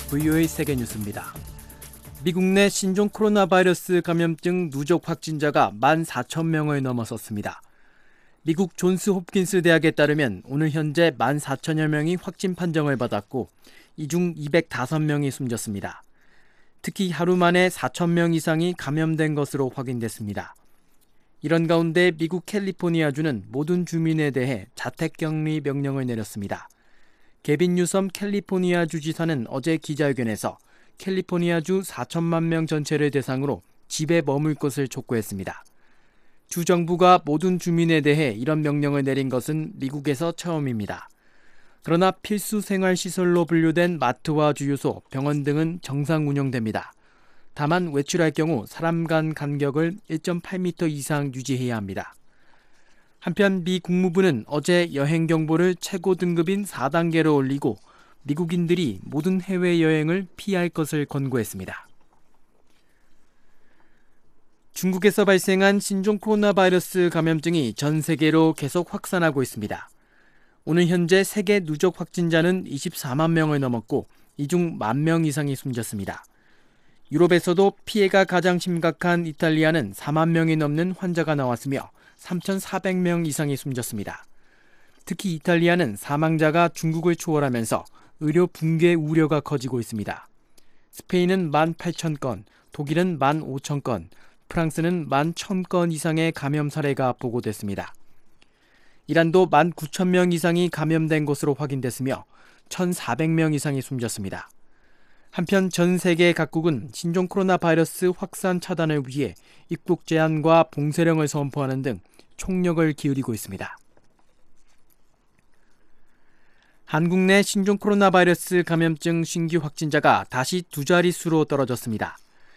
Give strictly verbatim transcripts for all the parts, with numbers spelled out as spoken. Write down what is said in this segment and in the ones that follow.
브이오에이 세계뉴스입니다. 미국 내 신종 코로나 바이러스 감염증 누적 확진자가 만 사천 명을 넘어섰습니다. 미국 존스 홉킨스 대학에 따르면 오늘 현재 만 사천여 명이 확진 판정을 받았고 이 중 이백오 명이 숨졌습니다. 특히 하루 만에 사천 명 이상이 감염된 것으로 확인됐습니다. 이런 가운데 미국 캘리포니아주는 모든 주민에 대해 자택격리 명령을 내렸습니다. 게빈 뉴섬 캘리포니아 주지사는 어제 기자회견에서 캘리포니아주 사천만 명 전체를 대상으로 집에 머물 것을 촉구했습니다. 주 정부가 모든 주민에 대해 이런 명령을 내린 것은 미국에서 처음입니다. 그러나 필수 생활시설로 분류된 마트와 주유소, 병원 등은 정상 운영됩니다. 다만 외출할 경우 사람 간 간격을 일 점 팔 미터 이상 유지해야 합니다. 한편 미 국무부는 어제 여행 경보를 최고 등급인 사 단계로 올리고 미국인들이 모든 해외여행을 피할 것을 권고했습니다. 중국에서 발생한 신종 코로나 바이러스 감염증이 전 세계로 계속 확산하고 있습니다. 오늘 현재 세계 누적 확진자는 이십사만 명을 넘었고 이 중 만 명 이상이 숨졌습니다. 유럽에서도 피해가 가장 심각한 이탈리아는 사만 명이 넘는 환자가 나왔으며 삼천사백 명 이상이 숨졌습니다. 특히 이탈리아는 사망자가 중국을 초월하면서 의료 붕괴 우려가 커지고 있습니다. 스페인은 만 팔천 건, 독일은 만 오천 건, 프랑스는 만 천 건 이상의 감염 사례가 보고됐습니다. 이란도 만 구천 명 이상이 감염된 것으로 확인됐으며 천사백 명 이상이 숨졌습니다. 한편 전 세계 각국은 신종 코로나 바이러스 확산 차단을 위해 입국 제한과 봉쇄령을 선포하는 등 총력을 기울이고 있습니다. 한국 내 신종 코로나 바이러스 감염증 신규 확진자가 다시 두 자릿수로 떨어졌습니다.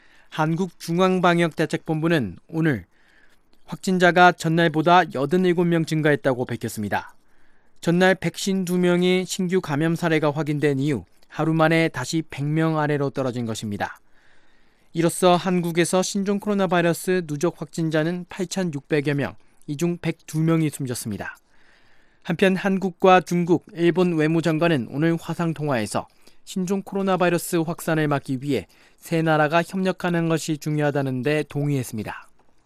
한국중앙방역대책본부는 오늘 확진자가 전날보다 팔십칠 명 증가했다고 밝혔습니다. 전날 백오십이 명의 신규 감염 사례가 확인된 이후 하루 만에 다시 백 명 아래로 떨어진 것입니다. 이로써 한국에서 신종 코로나 바이러스 누적 확진자는 팔천육백여 명, 이 중 백이 명이 숨졌습니다. 한편 한국과 중국, 일본 외무장관은 오늘 화상통화에서 신종 코로나 바이러스 확산을 막기 위해 세 나라가 협력하는 것이 중요하다는 데 동의했습니다.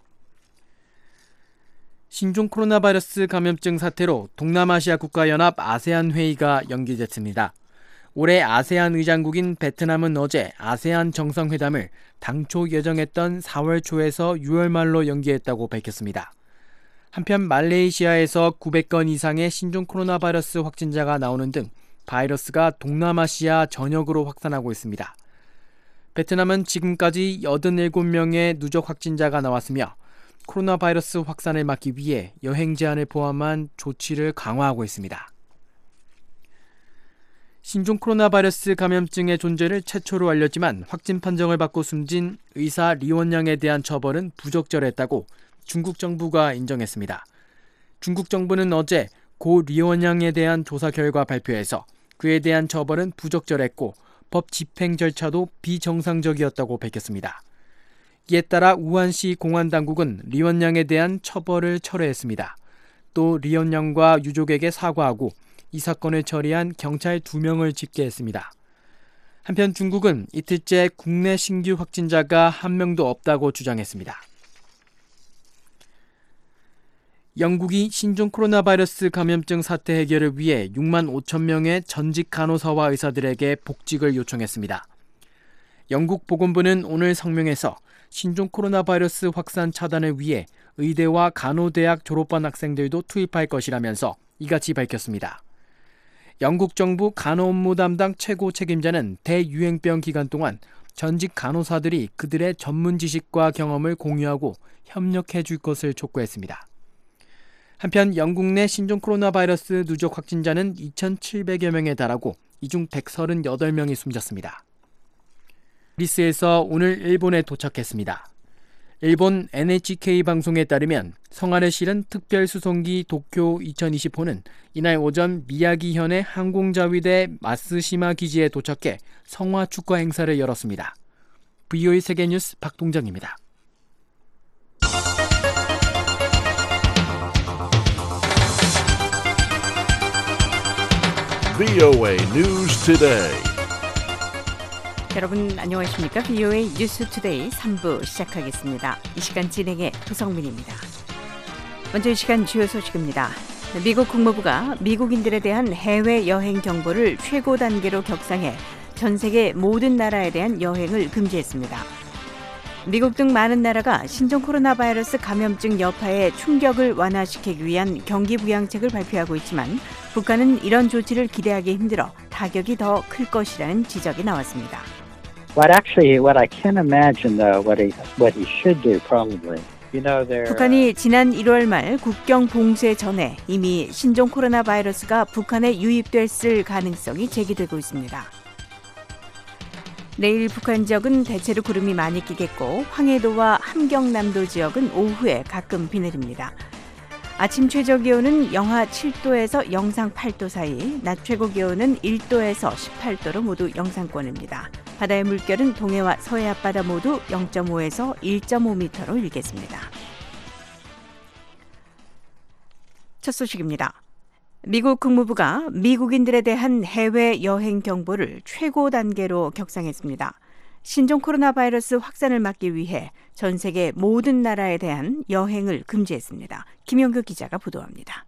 신종 코로나 바이러스 감염증 사태로 동남아시아 국가연합 아세안 회의가 연기됐습니다. 올해 아세안 의장국인 베트남은 어제 아세안 정상회담을 당초 예정했던 사월 초에서 유월 말로 연기했다고 밝혔습니다. 한편 말레이시아에서 구백 건 이상의 신종 코로나 바이러스 확진자가 나오는 등 바이러스가 동남아시아 전역으로 확산하고 있습니다. 베트남은 지금까지 팔십칠 명의 누적 확진자가 나왔으며 코로나 바이러스 확산을 막기 위해 여행 제한을 포함한 조치를 강화하고 있습니다. 신종 코로나 바이러스 감염증의 존재를 최초로 알렸지만 확진 판정을 받고 숨진 의사 리원양에 대한 처벌은 부적절했다고 중국 정부가 인정했습니다. 중국 정부는 어제 고 리원양에 대한 조사 결과 발표에서 그에 대한 처벌은 부적절했고 법 집행 절차도 비정상적이었다고 밝혔습니다. 이에 따라 우한시 공안당국은 리원양에 대한 처벌을 철회했습니다. 또 리원양과 유족에게 사과하고 이 사건을 처리한 경찰 두 명을 집계했습니다. 한편 중국은 이틀째 국내 신규 확진자가 한 명도 없다고 주장했습니다. 영국이 신종 코로나 바이러스 감염증 사태 해결을 위해 육만 오천 명의 전직 간호사와 의사들에게 복직을 요청했습니다. 영국 보건부는 오늘 성명에서 신종 코로나 바이러스 확산 차단을 위해 의대와 간호대학 졸업반 학생들도 투입할 것이라면서 이같이 밝혔습니다. 영국 정부 간호 업무 담당 최고 책임자는 대유행병 기간 동안 전직 간호사들이 그들의 전문 지식과 경험을 공유하고 협력해 줄 것을 촉구했습니다. 한편 영국 내 신종 코로나 바이러스 누적 확진자는 이천칠백여 명에 달하고 이 중 백삼십팔 명이 숨졌습니다. 그리스에서 오늘 일본에 도착했습니다. 일본 엔에이치케이 방송에 따르면 성화를 실은 특별수송기 도쿄 이천이십호는 이날 오전 미야기현의 항공자위대 마스시마 기지에 도착해 성화 축하 행사를 열었습니다. 브이오에이 세계뉴스 박동정입니다. 브이오에이 News Today. 여러분 안녕하십니까? 비오에이 뉴스투데이 삼 부 시작하겠습니다. 이 시간 진행의 도성민입니다. 먼저 이 시간 주요 소식입니다. 미국 국무부가 미국인들에 대한 해외여행 경보를 최고 단계로 격상해 전 세계 모든 나라에 대한 여행을 금지했습니다. 미국 등 많은 나라가 신종 코로나 바이러스 감염증 여파의 충격을 완화시키기 위한 경기 부양책을 발표하고 있지만 북한은 이런 조치를 기대하기 힘들어 타격이 더 클 것이라는 지적이 나왔습니다. What actually, what I can imagine though, what he, what he should do probably. You know, there. 북한이 지난 일월 말 국경 봉쇄 전에 이미 신종 코로나 바이러스가 북한에 유입됐을 가능성이 제기되고 있습니다. 내일 북한 지역은 대체로 구름이 많이 끼겠고 황해도와 함경남도 지역은 오후에 가끔 비 내립니다. 아침 최저 기온은 영하 칠 도에서 영상 팔 도 사이, 낮 최고 기온은 일 도에서 십팔 도로 모두 영상권입니다. 바다의 물결은 동해와 서해 앞바다 모두 영 점 오에서 일 점 오 미터로 일겠습니다. 첫 소식입니다. 미국 국무부가 미국인들에 대한 해외 여행 경보를 최고 단계로 격상했습니다. 신종 코로나 바이러스 확산을 막기 위해 전 세계 모든 나라에 대한 여행을 금지했습니다. 김영규 기자가 보도합니다.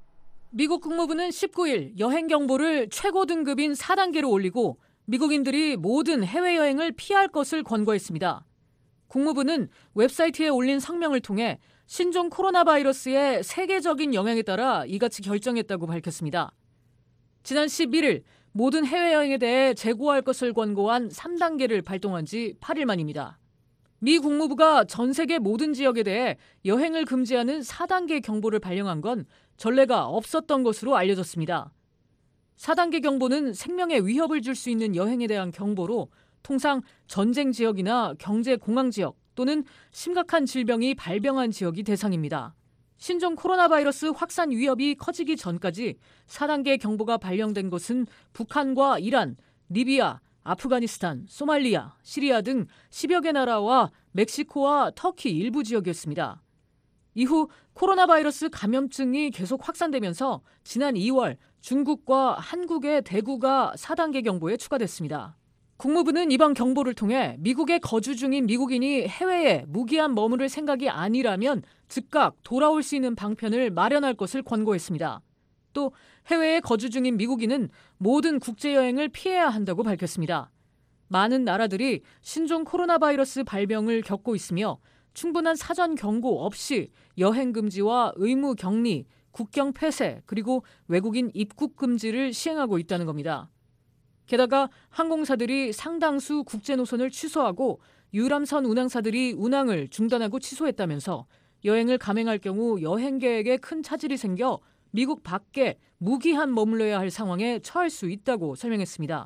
미국 국무부는 십구 일 여행 경보를 최고 등급인 사 단계로 올리고 미국인들이 모든 해외여행을 피할 것을 권고했습니다. 국무부는 웹사이트에 올린 성명을 통해 신종 코로나 바이러스의 세계적인 영향에 따라 이같이 결정했다고 밝혔습니다. 지난 십일 일 모든 해외여행에 대해 재고할 것을 권고한 삼 단계를 발동한 지 팔 일 만입니다. 미 국무부가 전 세계 모든 지역에 대해 여행을 금지하는 사 단계 경보를 발령한 건 전례가 없었던 것으로 알려졌습니다. 사 단계 경보는 생명에 위협을 줄 수 있는 여행에 대한 경보로 통상 전쟁 지역이나 경제 공황 지역 또는 심각한 질병이 발병한 지역이 대상입니다. 신종 코로나 바이러스 확산 위협이 커지기 전까지 사 단계 경보가 발령된 것은 북한과 이란, 리비아, 아프가니스탄, 소말리아, 시리아 등 십여 개 나라와 멕시코와 터키 일부 지역이었습니다. 이후 코로나 바이러스 감염증이 계속 확산되면서 지난 이월 중국과 한국의 대구가 사 단계 경보에 추가됐습니다. 국무부는 이번 경보를 통해 미국에 거주 중인 미국인이 해외에 무기한 머무를 생각이 아니라면 즉각 돌아올 수 있는 방편을 마련할 것을 권고했습니다. 또 해외에 거주 중인 미국인은 모든 국제여행을 피해야 한다고 밝혔습니다. 많은 나라들이 신종 코로나 바이러스 발병을 겪고 있으며 충분한 사전 경고 없이 여행 금지와 의무 격리, 국경 폐쇄, 그리고 외국인 입국 금지를 시행하고 있다는 겁니다. 게다가 항공사들이 상당수 국제 노선을 취소하고 유람선 운항사들이 운항을 중단하고 취소했다면서 여행을 감행할 경우 여행 계획에 큰 차질이 생겨 미국 밖에 무기한 머물러야 할 상황에 처할 수 있다고 설명했습니다.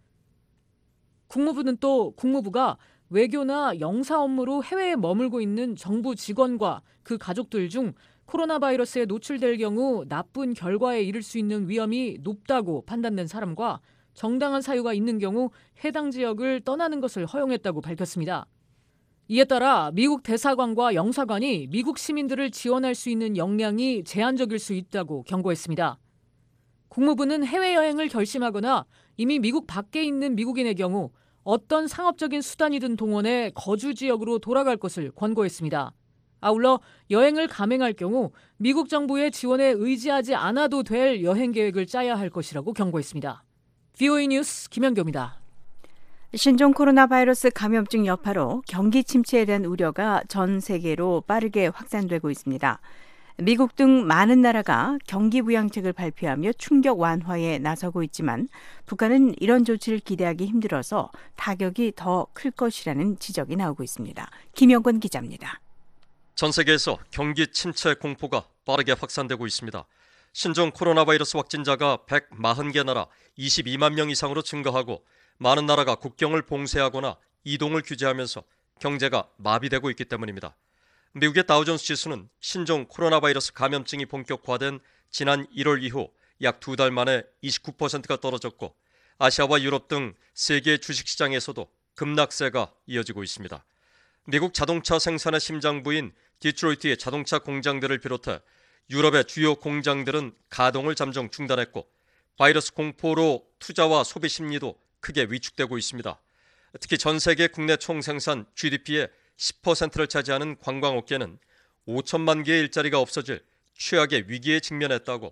국무부는 또 국무부가 외교나 영사 업무로 해외에 머물고 있는 정부 직원과 그 가족들 중 코로나 바이러스에 노출될 경우 나쁜 결과에 이를 수 있는 위험이 높다고 판단된 사람과 정당한 사유가 있는 경우 해당 지역을 떠나는 것을 허용했다고 밝혔습니다. 이에 따라 미국 대사관과 영사관이 미국 시민들을 지원할 수 있는 역량이 제한적일 수 있다고 경고했습니다. 국무부는 해외여행을 결심하거나 이미 미국 밖에 있는 미국인의 경우 어떤 상업적인 수단이든 동원해 거주 지역으로 돌아갈 것을 권고했습니다. 아울러 여행을 감행할 경우 미국 정부의 지원에 의지하지 않아도 될 여행 계획을 짜야 할 것이라고 경고했습니다. 비오에이 뉴스 김현교입니다. 신종 코로나 바이러스 감염증 여파로 경기 침체에 대한 우려가 전 세계로 빠르게 확산되고 있습니다. 미국 등 많은 나라가 경기 부양책을 발표하며 충격 완화에 나서고 있지만 북한은 이런 조치를 기대하기 힘들어서 타격이 더 클 것이라는 지적이 나오고 있습니다. 김영권 기자입니다. 전 세계에서 경기 침체 공포가 빠르게 확산되고 있습니다. 신종 코로나 바이러스 확진자가 백사십 개 나라 이십이만 명 이상으로 증가하고 많은 나라가 국경을 봉쇄하거나 이동을 규제하면서 경제가 마비되고 있기 때문입니다. 미국의 다우존스 지수는 신종 코로나 바이러스 감염증이 본격화된 지난 일월 이후 약 두 달 만에 이십구 퍼센트가 떨어졌고 아시아와 유럽 등 세계 주식시장에서도 급락세가 이어지고 있습니다. 미국 자동차 생산의 심장부인 디트로이트의 자동차 공장들을 비롯해 유럽의 주요 공장들은 가동을 잠정 중단했고 바이러스 공포로 투자와 소비 심리도 크게 위축되고 있습니다. 특히 전 세계 국내 총생산 지디피의 십 퍼센트를 차지하는 관광업계는 오천만 개의 일자리가 없어질 최악의 위기에 직면했다고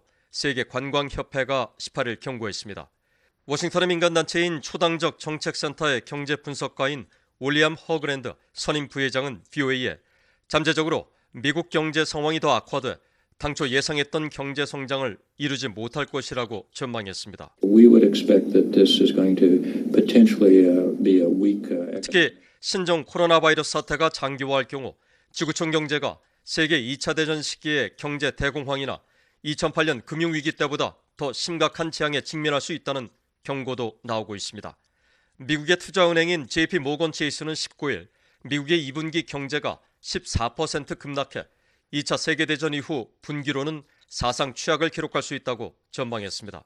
세계관광협회가 십팔 일 경고했습니다. 워싱턴의 민간단체인 초당적 정책센터의 경제분석가인 윌리엄 허그랜드 선임 부회장은 브이오에이에 잠재적으로 미국 경제 상황이 더 악화돼 당초 예상했던 경제 성장을 이루지 못할 것이라고 전망했습니다. We would expect that this is going to potentially be a weak. 특히 신종 코로나 바이러스 사태가 장기화할 경우 지구촌 경제가 세계 이 차 대전 시기의 경제 대공황이나 이천팔 년 금융위기 때보다 더 심각한 재앙에 직면할 수 있다는 경고도 나오고 있습니다. 미국의 투자은행인 제이피 모건 체이스는 십구 일 미국의 이 분기 경제가 십사 퍼센트 급락해 이 차 세계대전 이후 분기로는 사상 최악을 기록할 수 있다고 전망했습니다.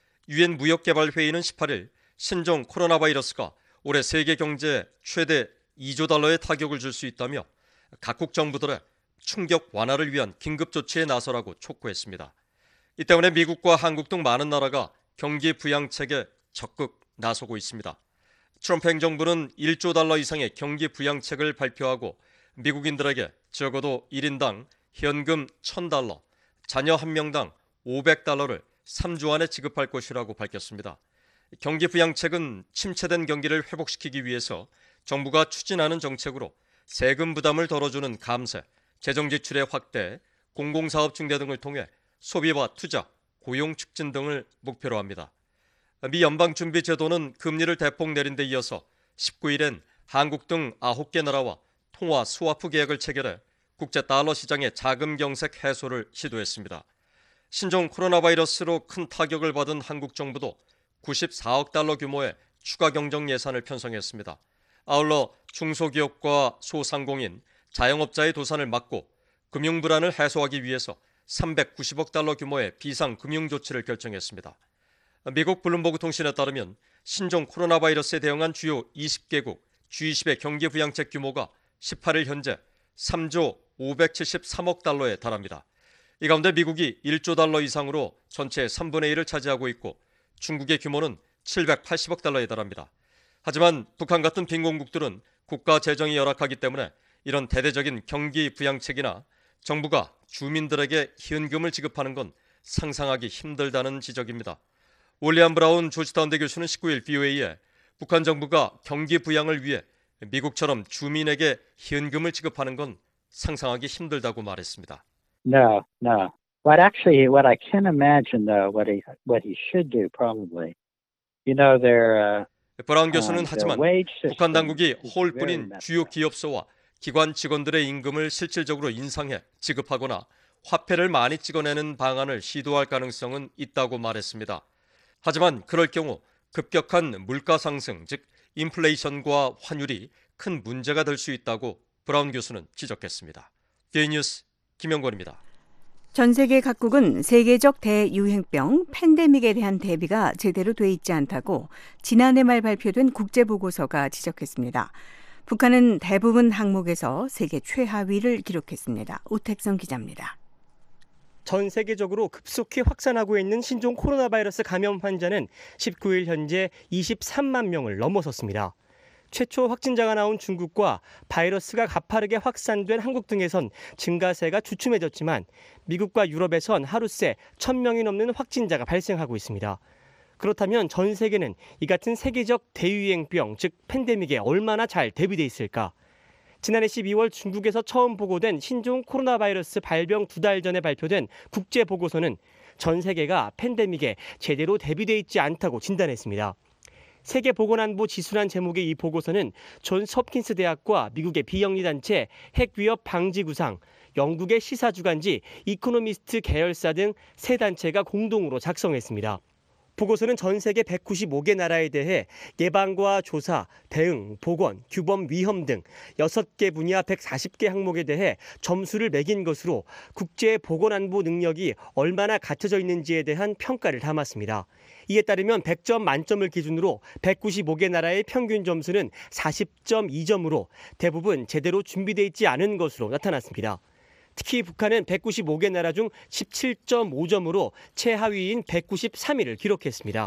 유엔 무역개발회의는 십팔 일 신종 코로나 바이러스가 올해 세계 경제에 최대 이조 달러의 타격을 줄 수 있다며 각국 정부들의 충격 완화를 위한 긴급 조치에 나서라고 촉구했습니다. 이 때문에 미국과 한국 등 많은 나라가 경기 부양책에 적극 나서고 있습니다. 트럼프 행정부는 일조 달러 이상의 경기 부양책을 발표하고 미국인들에게 적어도 일 인당 현금 천 달러, 자녀 한 명당 오백 달러를 삼 주 안에 지급할 것이라고 밝혔습니다. 경기 부양책은 침체된 경기를 회복시키기 위해서 정부가 추진하는 정책으로 세금 부담을 덜어주는 감세, 재정 지출의 확대, 공공사업 증대 등을 통해 소비와 투자, 고용 촉진 등을 목표로 합니다. 미 연방준비제도는 금리를 대폭 내린 데 이어서 십구 일엔 한국 등 아홉 개 나라와 통화 스와프 계약을 체결해 국제 달러 시장의 자금 경색 해소를 시도했습니다. 신종 코로나 바이러스로 큰 타격을 받은 한국 정부도 구십사억 달러 규모의 추가 경정 예산을 편성했습니다. 아울러 중소기업과 소상공인, 자영업자의 도산을 막고 금융 불안을 해소하기 위해서 삼백구십억 달러 규모의 비상금융 조치를 결정했습니다. 미국 블룸버그 통신에 따르면 신종 코로나 바이러스에 대응한 주요 이십 개국 지 이십의 경기 부양책 규모가 십팔 일 현재 삼조 오백칠십삼억 달러에 달합니다. 이 가운데 미국이 일조 달러 이상으로 전체의 삼분의 일을 차지하고 있고 중국의 규모는 칠백팔십억 달러에 달합니다. 하지만 북한 같은 빈곤국들은 국가 재정이 열악하기 때문에 이런 대대적인 경기 부양책이나 정부가 주민들에게 현금을 지급하는 건 상상하기 힘들다는 지적입니다. 윌리엄 브라운 조지타운대 교수는 십구 일 브이오에이에 북한 정부가 경기 부양을 위해 미국처럼 주민에게 현금을 지급하는 건 상상하기 힘들다고 말했습니다. No, no. What actually, what I can imagine though, what he what he should do probably, you know, there. Uh, 브라운 교수는 하지만 북한 당국이 허울뿐인 주요 기업소와 기관 직원들의 임금을 실질적으로 인상해 지급하거나 화폐를 많이 찍어내는 방안을 시도할 가능성은 있다고 말했습니다. 하지만 그럴 경우 급격한 물가 상승, 즉 인플레이션과 환율이 큰 문제가 될 수 있다고 브라운 교수는 지적했습니다. 디에이 뉴스 김영권입니다. 전 세계 각국은 세계적 대유행병 팬데믹에 대한 대비가 제대로 돼 있지 않다고 지난해 말 발표된 국제보고서가 지적했습니다. 북한은 대부분 항목에서 세계 최하위를 기록했습니다. 오택성 기자입니다. 전 세계적으로 급속히 확산하고 있는 신종 코로나 바이러스 감염 환자는 십구 일 현재 이십삼만 명을 넘어섰습니다. 최초 확진자가 나온 중국과 바이러스가 가파르게 확산된 한국 등에선 증가세가 주춤해졌지만 미국과 유럽에선 하루 새 천 명이 넘는 확진자가 발생하고 있습니다. 그렇다면 전 세계는 이 같은 세계적 대유행병, 즉 팬데믹에 얼마나 잘 대비돼 있을까? 지난해 십이월 중국에서 처음 보고된 신종 코로나 바이러스 발병 두 달 전에 발표된 국제 보고서는 전 세계가 팬데믹에 제대로 대비돼 있지 않다고 진단했습니다. 세계보건안보 지수란 제목의 이 보고서는 존스 홉킨스 대학과 미국의 비영리 단체 핵위협 방지 구상, 영국의 시사주간지 이코노미스트 계열사 등 세 단체가 공동으로 작성했습니다. 보고서는 전 세계 백구십오 개 나라에 대해 예방과 조사, 대응, 보건, 규범, 위험 등 여섯 개 분야 백사십 개 항목에 대해 점수를 매긴 것으로 국제 보건안보 능력이 얼마나 갖춰져 있는지에 대한 평가를 담았습니다. 이에 따르면 백 점 만점을 기준으로 백구십오 개 나라의 평균 점수는 사십 점 이 점으로 대부분 제대로 준비되어 있지 않은 것으로 나타났습니다. 특히 북한은 백구십오 개 나라 중 십칠 점 오 점으로 최하위인 백구십삼 위를 기록했습니다.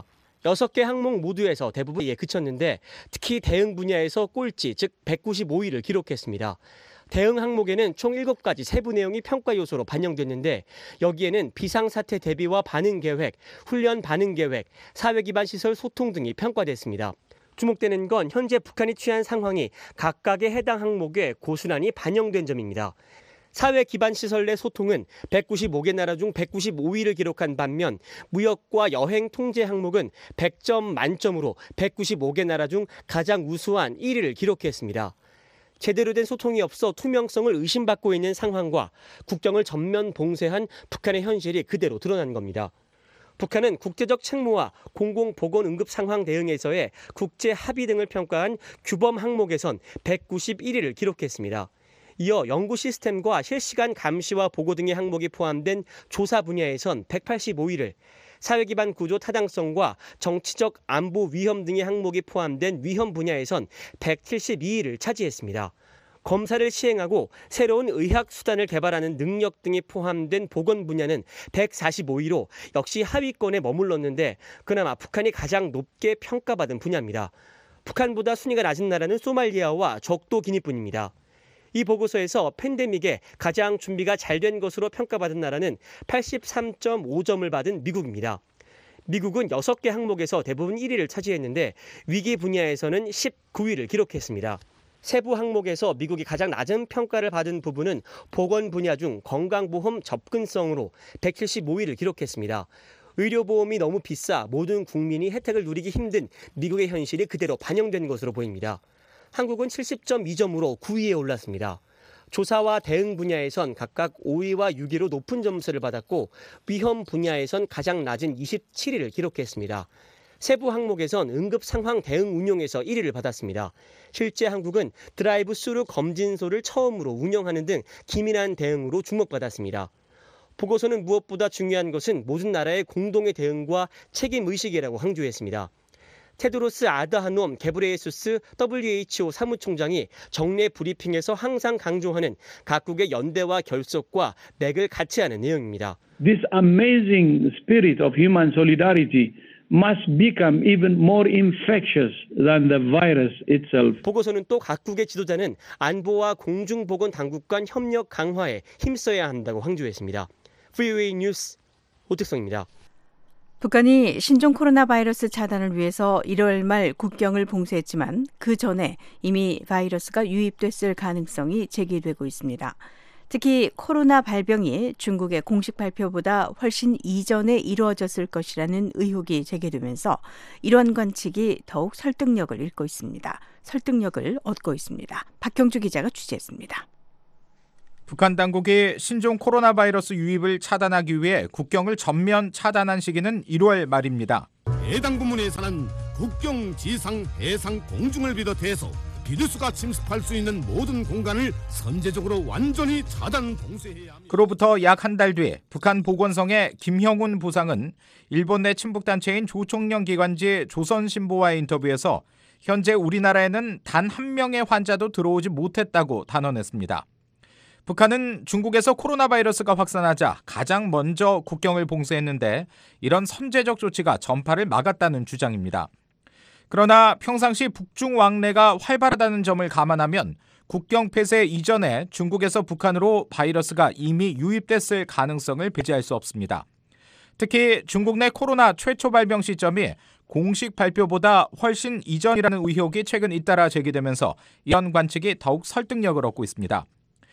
여섯 개 항목 모두에서 대부분에 그쳤는데 특히 대응 분야에서 꼴찌, 즉 백구십오 위를 기록했습니다. 대응 항목에는 총 일곱 가지 세부 내용이 평가 요소로 반영됐는데 여기에는 비상사태 대비와 반응 계획, 훈련 반응 계획, 사회 기반 시설 소통 등이 평가됐습니다. 주목되는 건 현재 북한이 취한 상황이 각각의 해당 항목에 고스란히 반영된 점입니다. 사회 기반 시설 내 소통은 백구십오 개 나라 중 백구십오 위를 기록한 반면 무역과 여행 통제 항목은 백 점 만점으로 백구십오 개 나라 중 가장 우수한 일 위를 기록했습니다. 제대로 된 소통이 없어 투명성을 의심받고 있는 상황과 국경을 전면 봉쇄한 북한의 현실이 그대로 드러난 겁니다. 북한은 국제적 책무와 공공보건응급 상황 대응에서의 국제 합의 등을 평가한 규범 항목에선 백구십일 위를 기록했습니다. 이어 연구 시스템과 실시간 감시와 보고 등의 항목이 포함된 조사 분야에선 백팔십오 위를, 사회 기반 구조 타당성과 정치적 안보 위험 등의 항목이 포함된 위험 분야에선 백칠십이 위를 차지했습니다. 검사를 시행하고 새로운 의학 수단을 개발하는 능력 등이 포함된 보건 분야는 백사십오 위로 역시 하위권에 머물렀는데 그나마 북한이 가장 높게 평가받은 분야입니다. 북한보다 순위가 낮은 나라는 소말리아와 적도 기니뿐입니다. 이 보고서에서 팬데믹에 가장 준비가 잘 된 것으로 평가받은 나라는 팔십삼 점 오 점을 받은 미국입니다. 미국은 여섯 개 항목에서 대부분 일 위를 차지했는데 위기 분야에서는 십구 위를 기록했습니다. 세부 항목에서 미국이 가장 낮은 평가를 받은 부분은 보건 분야 중 건강보험 접근성으로 백칠십오 위를 기록했습니다. 의료보험이 너무 비싸 모든 국민이 혜택을 누리기 힘든 미국의 현실이 그대로 반영된 것으로 보입니다. 한국은 칠십 점 이 점으로 구 위에 올랐습니다. 조사와 대응 분야에선 각각 오 위와 육 위로 높은 점수를 받았고 위험 분야에선 가장 낮은 이십칠 위를 기록했습니다. 세부 항목에선 응급 상황 대응 운용에서 일 위를 받았습니다. 실제 한국은 드라이브 스루 검진소를 처음으로 운영하는 등 기민한 대응으로 주목받았습니다. 보고서는 무엇보다 중요한 것은 모든 나라의 공동의 대응과 책임의식이라고 강조했습니다. 테드로스 아드하놈 게브레예수스 더블유에이치오 사무총장이 정례 브리핑에서 항상 강조하는 각국의 연대와 결속과 맥을 같이 하는 내용입니다. This amazing spirit of human solidarity must become even more infectious than the virus itself. 보고서는 또 각국의 지도자는 안보와 공중보건 당국 간 협력 강화에 힘써야 한다고 강조했습니다. 프리웨이 뉴스 오택성입니다. 북한이 신종 코로나 바이러스 차단을 위해서 일월 말 국경을 봉쇄했지만 그 전에 이미 바이러스가 유입됐을 가능성이 제기되고 있습니다. 특히 코로나 발병이 중국의 공식 발표보다 훨씬 이전에 이루어졌을 것이라는 의혹이 제기되면서 이러한 관측이 더욱 설득력을 잃고 있습니다. 설득력을 얻고 있습니다. 박형주 기자가 취재했습니다. 북한 당국이 신종 코로나 바이러스 유입을 차단하기 위해 국경을 전면 차단한 시기는 일월 말입니다. 해당 부문에 사는 국경, 지상, 해상, 공중을 비롯해서 비루스가 침습할 수 있는 모든 공간을 선제적으로 완전히 차단 봉쇄해야 합니다. 그로부터 약 한 달 뒤 북한 보건성의 김형훈 부상은 일본 내 친북단체인 조총련 기관지 조선신보와의 인터뷰에서 현재 우리나라에는 단 한 명의 환자도 들어오지 못했다고 단언했습니다. 북한은 중국에서 코로나 바이러스가 확산하자 가장 먼저 국경을 봉쇄했는데 이런 선제적 조치가 전파를 막았다는 주장입니다. 그러나 평상시 북중 왕래가 활발하다는 점을 감안하면 국경 폐쇄 이전에 중국에서 북한으로 바이러스가 이미 유입됐을 가능성을 배제할 수 없습니다. 특히 중국 내 코로나 최초 발병 시점이 공식 발표보다 훨씬 이전이라는 의혹이 최근 잇따라 제기되면서 이런 관측이 더욱 설득력을 얻고 있습니다.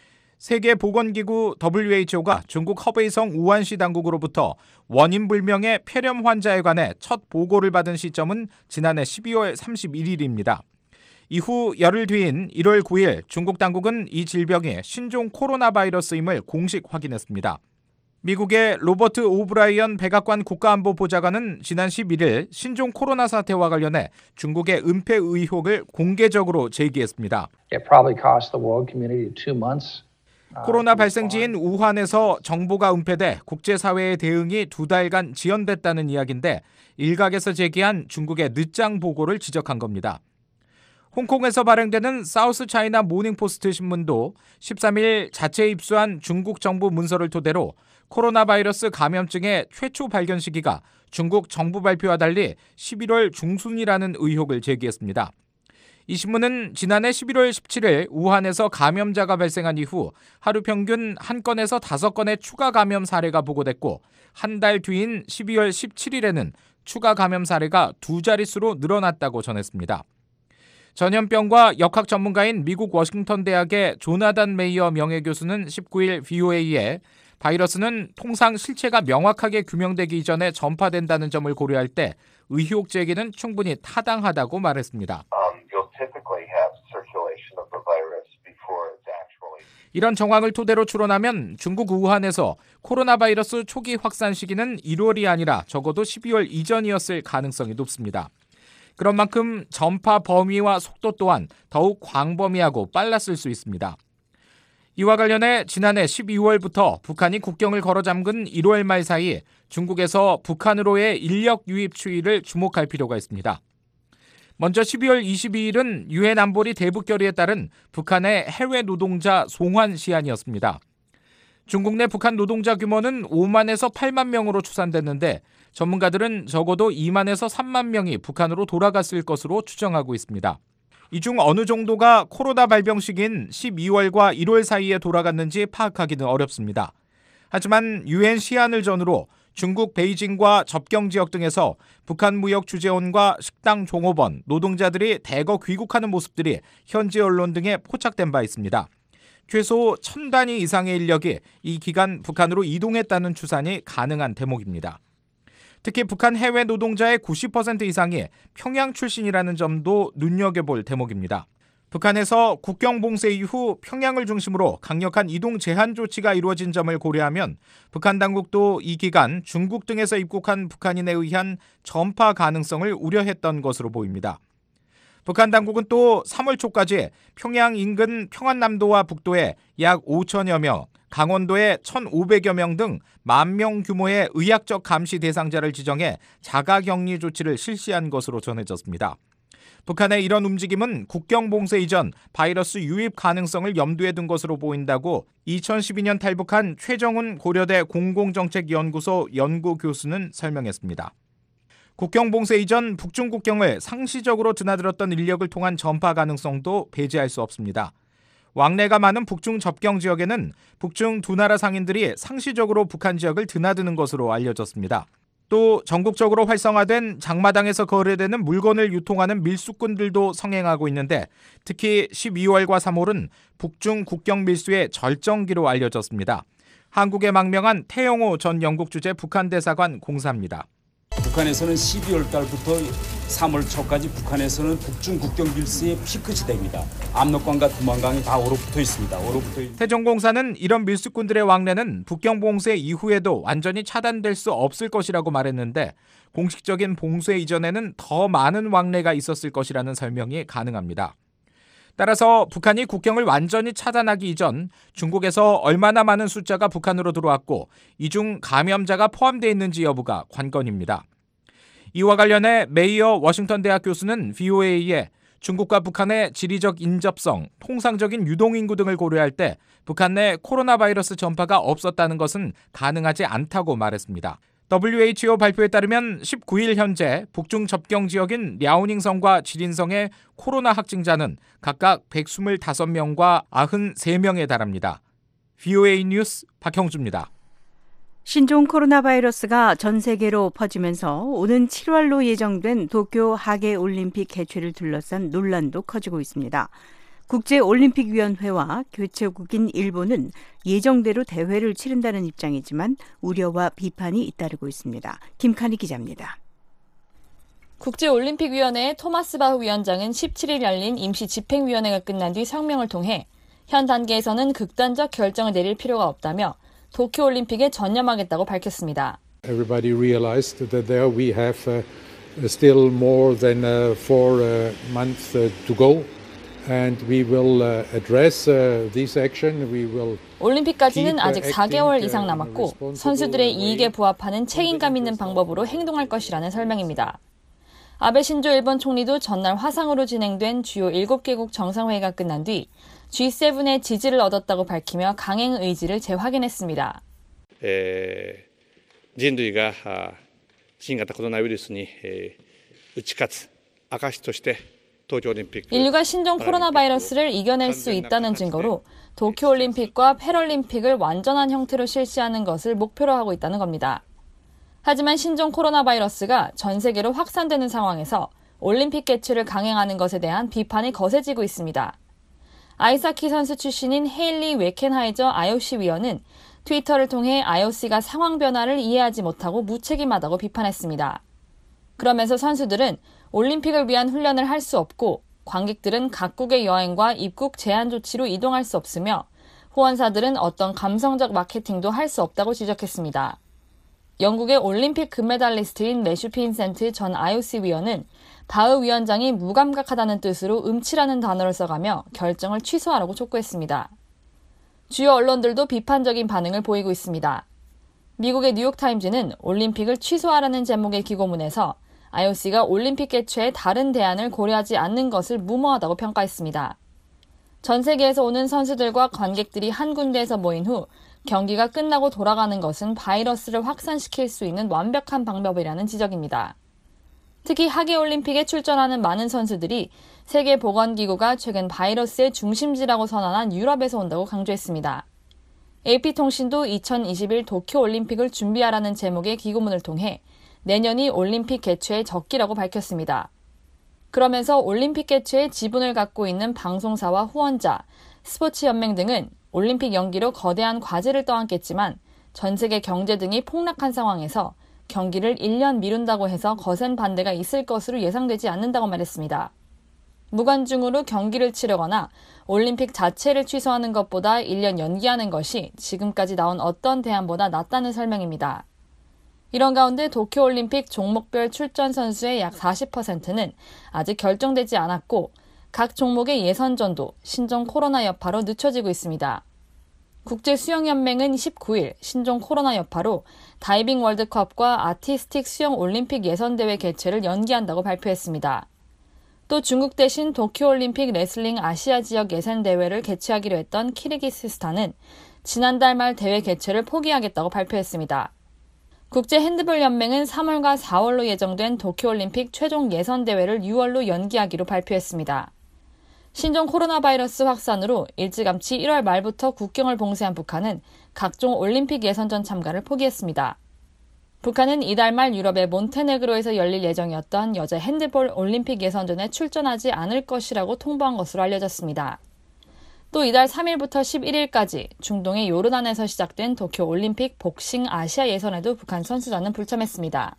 세계보건기구 더블유에이치오가 중국 허베이성 우한시 당국으로부터 원인 불명의 폐렴 환자에 관해 첫 보고를 받은 시점은 지난해 십이월 삼십일일입니다. 이후 열흘 뒤인 일월 구일 중국 당국은 이 질병이 신종 코로나 바이러스임을 공식 확인했습니다. 미국의 로버트 오브라이언 백악관 국가안보보좌관은 지난 십일일 신종 코로나 사태와 관련해 중국의 은폐 의혹을 공개적으로 제기했습니다. It probably cost the world community two months. 코로나 발생지인 우한에서 정보가 은폐돼 국제사회의 대응이 두 달간 지연됐다는 이야기인데 일각에서 제기한 중국의 늦장 보고를 지적한 겁니다. 홍콩에서 발행되는 사우스 차이나 모닝포스트 신문도 십삼일 자체 입수한 중국 정부 문서를 토대로 코로나 바이러스 감염증의 최초 발견 시기가 중국 정부 발표와 달리 십일월 중순이라는 의혹을 제기했습니다. 이 신문은 지난해 십일월 십칠일 우한에서 감염자가 발생한 이후 하루 평균 한 건에서 다섯 건의 추가 감염 사례가 보고됐고 한 달 뒤인 십이월 십칠일에는 추가 감염 사례가 두 자릿수로 늘어났다고 전했습니다. 전염병과 역학 전문가인 미국 워싱턴 대학의 조나단 메이어 명예교수는 십구일 브이오에이에 바이러스는 통상 실체가 명확하게 규명되기 이전에 전파된다는 점을 고려할 때 의혹 제기는 충분히 타당하다고 말했습니다. 이런 정황을 토대로 추론하면 중국 우한에서 코로나 바이러스 초기 확산 시기는 일월이 아니라 적어도 십이월 이전이었을 가능성이 높습니다. 그런 만큼 전파 범위와 속도 또한 더욱 광범위하고 빨랐을 수 있습니다. 이와 관련해 지난해 십이월부터 북한이 국경을 걸어 잠근 일월 말 사이 중국에서 북한으로의 인력 유입 추이를 주목할 필요가 있습니다. 먼저 십이월 이십이일은 유엔 안보리 대북 결의에 따른 북한의 해외 노동자 송환 시한이었습니다. 중국 내 북한 노동자 규모는 오만에서 팔만 명으로 추산됐는데 전문가들은 적어도 이만에서 삼만 명이 북한으로 돌아갔을 것으로 추정하고 있습니다. 이 중 어느 정도가 코로나 발병 시기인 십이월과 일월 사이에 돌아갔는지 파악하기는 어렵습니다. 하지만 유엔 시한을 전후로 중국 베이징과 접경 지역 등에서 북한 무역 주재원과 식당 종업원, 노동자들이 대거 귀국하는 모습들이 현지 언론 등에 포착된 바 있습니다. 최소 천 단위 이상의 인력이 이 기간 북한으로 이동했다는 추산이 가능한 대목입니다. 특히 북한 해외 노동자의 구십 퍼센트 이상이 평양 출신이라는 점도 눈여겨볼 대목입니다. 북한에서 국경 봉쇄 이후 평양을 중심으로 강력한 이동 제한 조치가 이루어진 점을 고려하면 북한 당국도 이 기간 중국 등에서 입국한 북한인에 의한 전파 가능성을 우려했던 것으로 보입니다. 북한 당국은 또 삼월 초까지 평양 인근 평안남도와 북도에 약 오천여 명, 강원도에 천오백여 명 등 만 명 규모의 의학적 감시 대상자를 지정해 자가격리 조치를 실시한 것으로 전해졌습니다. 북한의 이런 움직임은 국경 봉쇄 이전 바이러스 유입 가능성을 염두에 둔 것으로 보인다고 이천십이년 탈북한 최정훈 고려대 공공정책연구소 연구교수는 설명했습니다. 국경 봉쇄 이전 북중 국경을 상시적으로 드나들었던 인력을 통한 전파 가능성도 배제할 수 없습니다. 왕래가 많은 북중 접경 지역에는 북중 두 나라 상인들이 상시적으로 북한 지역을 드나드는 것으로 알려졌습니다. 또 전국적으로 활성화된 장마당에서 거래되는 물건을 유통하는 밀수꾼들도 성행하고 있는데 특히 십이월과 삼월은 북중 국경 밀수의 절정기로 알려졌습니다. 한국에 망명한 태영호 전 영국 주재 북한 대사관 공사입니다. 북한에서는 십이월 달부터 삼월 초까지 북한에서는 북중 국경 밀수의 피크 시대입니다. 압록강과 두만강이 다 얼어붙어 있습니다. 얼어붙어 있... 태종공사는 이런 밀수꾼들의 왕래는 북경 봉쇄 이후에도 완전히 차단될 수 없을 것이라고 말했는데 공식적인 봉쇄 이전에는 더 많은 왕래가 있었을 것이라는 설명이 가능합니다. 따라서 북한이 국경을 완전히 차단하기 이전 중국에서 얼마나 많은 숫자가 북한으로 들어왔고 이 중 감염자가 포함되어 있는지 여부가 관건입니다. 이와 관련해 메이어 워싱턴 대학 교수는 브이오에이에 중국과 북한의 지리적 인접성, 통상적인 유동인구 등을 고려할 때 북한 내 코로나 바이러스 전파가 없었다는 것은 가능하지 않다고 말했습니다. 더블유에이치오 발표에 따르면 십구일 현재 북중 접경 지역인 랴오닝성과 지린성의 코로나 확진자는 각각 백이십오 명과 구십삼 명에 달합니다. 브이오에이 뉴스 박형주입니다. 신종 코로나 바이러스가 전 세계로 퍼지면서 오는 칠월로 예정된 도쿄 하계올림픽 개최를 둘러싼 논란도 커지고 있습니다. 국제올림픽위원회와 개최국인 일본은 예정대로 대회를 치른다는 입장이지만 우려와 비판이 잇따르고 있습니다. 김칸희 기자입니다. 국제올림픽위원회의 토마스 바흐 위원장은 십칠일 열린 임시 집행위원회가 끝난 뒤 성명을 통해 현 단계에서는 극단적 결정을 내릴 필요가 없다며 도쿄올림픽에 전념하겠다고 밝혔습니다. Everybody realized that there we have uh, still more than uh, four uh, months uh, to go. And we will address this action. We will 올림픽까지는 아직 사 개월 이상 남았고 선수들의 이익에 부합하는 책임감 있는 방법으로 행동할 것이라는 설명입니다. 아베 신조 일본 총리도 전날 화상으로 진행된 주요 일곱 개국 정상회의가 끝난 뒤 지 세븐의 지지를 얻었다고 밝히며 강행 의지를 재확인했습니다. えー、人類が新型コロナウイルスに、えー、打ち勝つ証として 인류가 신종 코로나 바이러스를 이겨낼 수 있다는 증거로 도쿄올림픽과 패럴림픽을 완전한 형태로 실시하는 것을 목표로 하고 있다는 겁니다. 하지만 신종 코로나 바이러스가 전 세계로 확산되는 상황에서 올림픽 개최를 강행하는 것에 대한 비판이 거세지고 있습니다. 아이스하키 선수 출신인 헤일리 웨켄하이저 아이오씨 위원은 트위터를 통해 아이오씨가 상황 변화를 이해하지 못하고 무책임하다고 비판했습니다. 그러면서 선수들은 올림픽을 위한 훈련을 할 수 없고 관객들은 각국의 여행과 입국 제한 조치로 이동할 수 없으며 후원사들은 어떤 감성적 마케팅도 할 수 없다고 지적했습니다. 영국의 올림픽 금메달리스트인 매슈 핀센트 전 아이오씨 위원은 바흐 위원장이 무감각하다는 뜻으로 음치라는 단어를 써가며 결정을 취소하라고 촉구했습니다. 주요 언론들도 비판적인 반응을 보이고 있습니다. 미국의 뉴욕타임즈는 올림픽을 취소하라는 제목의 기고문에서 아이오씨가 올림픽 개최에 다른 대안을 고려하지 않는 것을 무모하다고 평가했습니다. 전 세계에서 오는 선수들과 관객들이 한 군데에서 모인 후 경기가 끝나고 돌아가는 것은 바이러스를 확산시킬 수 있는 완벽한 방법이라는 지적입니다. 특히 하계올림픽에 출전하는 많은 선수들이 세계보건기구가 최근 바이러스의 중심지라고 선언한 유럽에서 온다고 강조했습니다. 에이피통신도 이천이십일 도쿄올림픽을 준비하라는 제목의 기고문을 통해 내년이 올림픽 개최의 적기라고 밝혔습니다. 그러면서 올림픽 개최에 지분을 갖고 있는 방송사와 후원자, 스포츠 연맹 등은 올림픽 연기로 거대한 과제를 떠안겠지만 전 세계 경제 등이 폭락한 상황에서 경기를 일 년 미룬다고 해서 거센 반대가 있을 것으로 예상되지 않는다고 말했습니다. 무관중으로 경기를 치르거나 올림픽 자체를 취소하는 것보다 일 년 연기하는 것이 지금까지 나온 어떤 대안보다 낫다는 설명입니다. 이런 가운데 도쿄올림픽 종목별 출전 선수의 약 사십 퍼센트는 아직 결정되지 않았고 각 종목의 예선전도 신종 코로나 여파로 늦춰지고 있습니다. 국제수영연맹은 십구 일 신종 코로나 여파로 다이빙 월드컵과 아티스틱 수영 올림픽 예선대회 개최를 연기한다고 발표했습니다. 또 중국 대신 도쿄올림픽 레슬링 아시아 지역 예선대회를 개최하기로 했던 키르기스스탄은 지난달 말 대회 개최를 포기하겠다고 발표했습니다. 국제핸드볼연맹은 삼월과 사월로 예정된 도쿄올림픽 최종 예선대회를 유월로 연기하기로 발표했습니다. 신종 코로나 바이러스 확산으로 일찌감치 일월 말부터 국경을 봉쇄한 북한은 각종 올림픽 예선전 참가를 포기했습니다. 북한은 이달 말 유럽의 몬테네그로에서 열릴 예정이었던 여자 핸드볼 올림픽 예선전에 출전하지 않을 것이라고 통보한 것으로 알려졌습니다. 또 이달 삼 일부터 십일 일까지 중동의 요르단에서 시작된 도쿄 올림픽 복싱 아시아 예선에도 북한 선수단은 불참했습니다.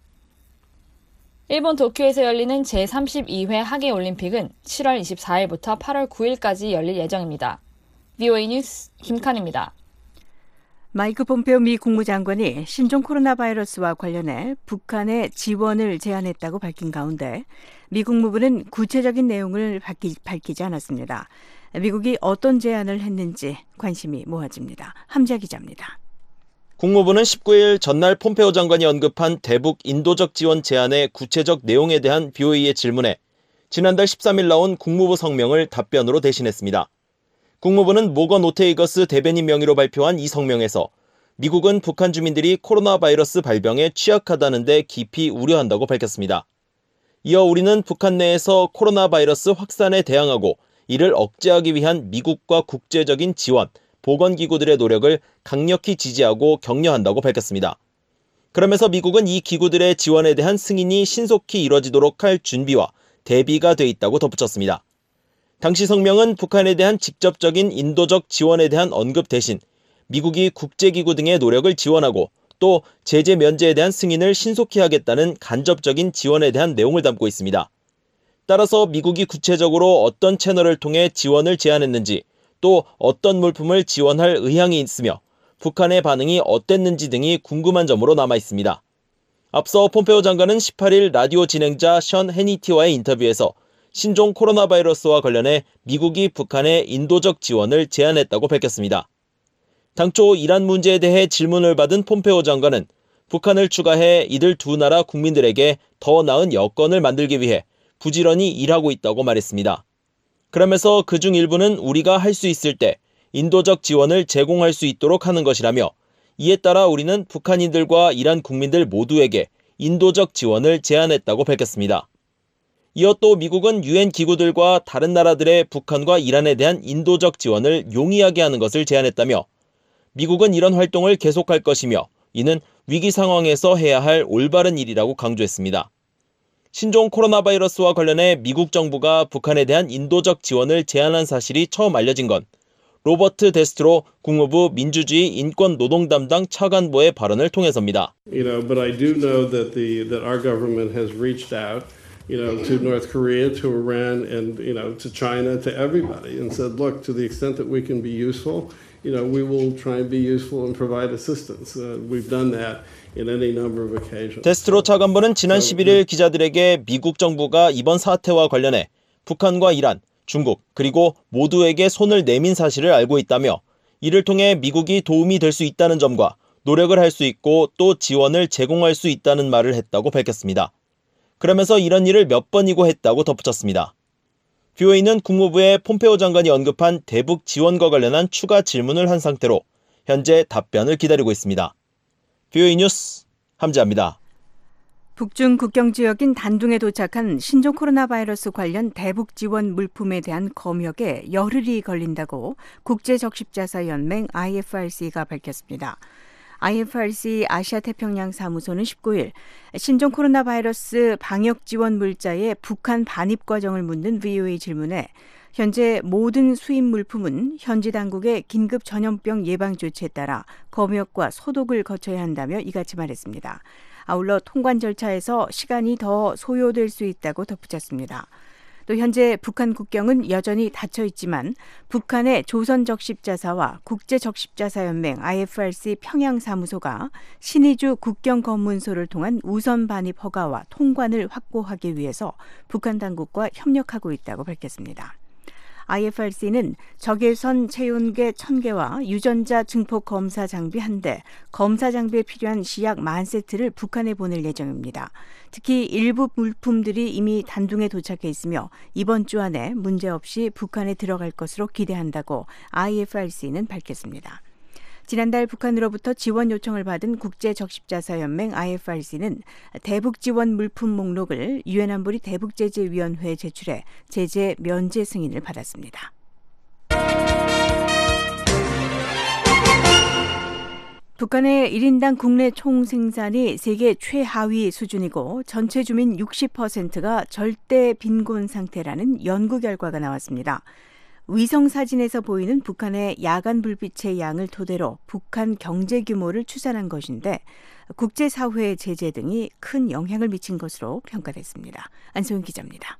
일본 도쿄에서 열리는 제삼십이 회 하계올림픽은 칠월 이십사 일부터 팔월 구 일까지 열릴 예정입니다. 브이오에이 뉴스 김칸입니다. 마이크 폼페오 미 국무장관이 신종 코로나 바이러스와 관련해 북한에 지원을 제안했다고 밝힌 가운데 미 국무부는 구체적인 내용을 밝히, 밝히지 않았습니다. 미국이 어떤 제안을 했는지 관심이 모아집니다. 함자 기자입니다. 국무부는 십구 일 전날 폼페오 장관이 언급한 대북 인도적 지원 제안의 구체적 내용에 대한 브이오에이의 질문에 지난달 십삼 일 나온 국무부 성명을 답변으로 대신했습니다. 국무부는 모건 오테이거스 대변인 명의로 발표한 이 성명에서 미국은 북한 주민들이 코로나 바이러스 발병에 취약하다는 데 깊이 우려한다고 밝혔습니다. 이어 우리는 북한 내에서 코로나 바이러스 확산에 대항하고 이를 억제하기 위한 미국과 국제적인 지원, 보건기구들의 노력을 강력히 지지하고 격려한다고 밝혔습니다. 그러면서 미국은 이 기구들의 지원에 대한 승인이 신속히 이뤄지도록 할 준비와 대비가 돼 있다고 덧붙였습니다. 당시 성명은 북한에 대한 직접적인 인도적 지원에 대한 언급 대신 미국이 국제기구 등의 노력을 지원하고 또 제재 면제에 대한 승인을 신속히 하겠다는 간접적인 지원에 대한 내용을 담고 있습니다. 따라서 미국이 구체적으로 어떤 채널을 통해 지원을 제안했는지 또 어떤 물품을 지원할 의향이 있으며 북한의 반응이 어땠는지 등이 궁금한 점으로 남아 있습니다. 앞서 폼페오 장관은 십팔 일 라디오 진행자 션 해니티와의 인터뷰에서 신종 코로나 바이러스와 관련해 미국이 북한에 인도적 지원을 제안했다고 밝혔습니다. 당초 이란 문제에 대해 질문을 받은 폼페오 장관은 북한을 추가해 이들 두 나라 국민들에게 더 나은 여건을 만들기 위해 부지런히 일하고 있다고 말했습니다. 그러면서 그중 일부는 우리가 할 수 있을 때 인도적 지원을 제공할 수 있도록 하는 것이라며 이에 따라 우리는 북한인들과 이란 국민들 모두에게 인도적 지원을 제안했다고 밝혔습니다. 이어 또 미국은 유엔 기구들과 다른 나라들의 북한과 이란에 대한 인도적 지원을 용이하게 하는 것을 제안했다며 미국은 이런 활동을 계속할 것이며 이는 위기 상황에서 해야 할 올바른 일이라고 강조했습니다. 신종 코로나 바이러스와 관련해 미국 정부가 북한에 대한 인도적 지원을 제안한 사실이 처음 알려진 건 로버트 데스트로 국무부 민주주의 인권 노동 담당 차관보의 발언을 통해서입니다. You know, but I do know that the that our government has reached out, you know, to North Korea, to Iran, and you know, to China, to everybody, and said, look, to the extent that we can be useful, you know, we will try and be useful and provide assistance. Uh, we've done that in any number of occasions. 데스트로 차관보는 지난 십일 일 기자들에게 미국 정부가 이번 사태와 관련해 북한과 이란, 중국, 그리고 모두에게 손을 내민 사실을 알고 있다며 이를 통해 미국이 도움이 될 수 있다는 점과 노력을 할 수 있고 또 지원을 제공할 수 있다는 말을 했다고 밝혔습니다. 그러면서 이런 일을 몇 번이고 했다고 덧붙였습니다. 비오에이는 국무부의 폼페오 장관이 언급한 대북 지원과 관련한 추가 질문을 한 상태로 현재 답변을 기다리고 있습니다. 비오에이 뉴스 함지아입니다. 북중 국경 지역인 단둥에 도착한 신종 코로나 바이러스 관련 대북 지원 물품에 대한 검역에 열흘이 걸린다고 국제적십자사연맹 아이에프알씨가 밝혔습니다. 아이에프알씨 아시아태평양 사무소는 십구 일 신종 코로나 바이러스 방역 지원 물자의 북한 반입 과정을 묻는 브이오에이 질문에 현재 모든 수입 물품은 현지 당국의 긴급 전염병 예방 조치에 따라 검역과 소독을 거쳐야 한다며 이같이 말했습니다. 아울러 통관 절차에서 시간이 더 소요될 수 있다고 덧붙였습니다. 또 현재 북한 국경은 여전히 닫혀 있지만 북한의 조선적십자사와 국제적십자사연맹 아이에프알씨 평양사무소가 신의주 국경검문소를 통한 우선 반입 허가와 통관을 확보하기 위해서 북한 당국과 협력하고 있다고 밝혔습니다. 아이에프알씨는 적외선 체온계 천 개와 유전자 증폭 검사 장비 한 대, 검사 장비에 필요한 시약 만 세트를 북한에 보낼 예정입니다. 특히 일부 물품들이 이미 단둥에 도착해 있으며 이번 주 안에 문제없이 북한에 들어갈 것으로 기대한다고 아이에프알씨는 밝혔습니다. 지난달 북한으로부터 지원 요청을 받은 국제적십자사연맹 아이에프알씨는 대북 지원 물품 목록을 유엔 안보리 대북제재위원회에 제출해 제재 면제 승인을 받았습니다. 북한의 일 인당 국내 총생산이 세계 최하위 수준이고 전체 주민 육십 퍼센트가 절대 빈곤 상태라는 연구 결과가 나왔습니다. 위성 사진에서 보이는 북한의 야간 불빛의 양을 토대로 북한 경제 규모를 추산한 것인데 국제사회의 제재 등이 큰 영향을 미친 것으로 평가됐습니다. 안소영 기자입니다.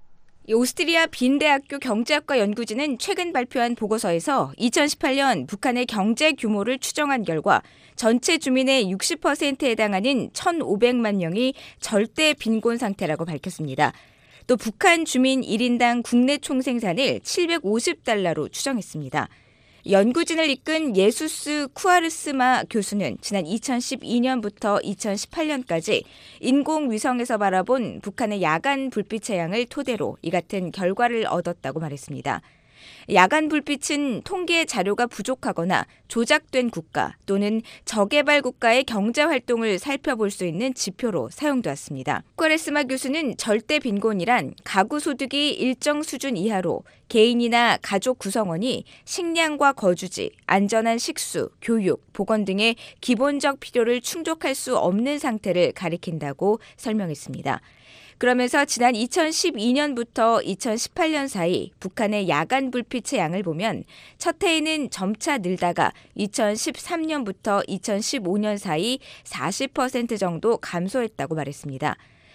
오스트리아 빈대학교 경제학과 연구진은 최근 발표한 보고서에서 이천십팔 년 북한의 경제 규모를 추정한 결과 전체 주민의 육십 퍼센트에 해당하는 천오백만 명이 절대 빈곤 상태라고 밝혔습니다. 또 북한 주민 일 인당 국내 총생산을 칠백오십 달러로 추정했습니다. 연구진을 이끈 예수스 쿠아르스마 교수는 지난 이천십이 년부터 이천십팔 년까지 인공위성에서 바라본 북한의 야간 불빛의 양을 토대로 이 같은 결과를 얻었다고 말했습니다. 야간 불빛은 통계 자료가 부족하거나 조작된 국가 또는 저개발 국가의 경제 활동을 살펴볼 수 있는 지표로 사용되었습니다. 쿠아레스마 교수는 절대 빈곤이란 가구 소득이 일정 수준 이하로 개인이나 가족 구성원이 식량과 거주지, 안전한 식수, 교육, 보건 등의 기본적 필요를 충족할 수 없는 상태를 가리킨다고 설명했습니다. 그러면서 지난 이천십이 년부터 이천십팔 년 사이 북한의 야간 불빛의 양을 보면 첫 해에는 점차 늘다가 이천십삼 년부터 이천십오 년 사이 사십 퍼센트 정도 감소했다고 말했습니다.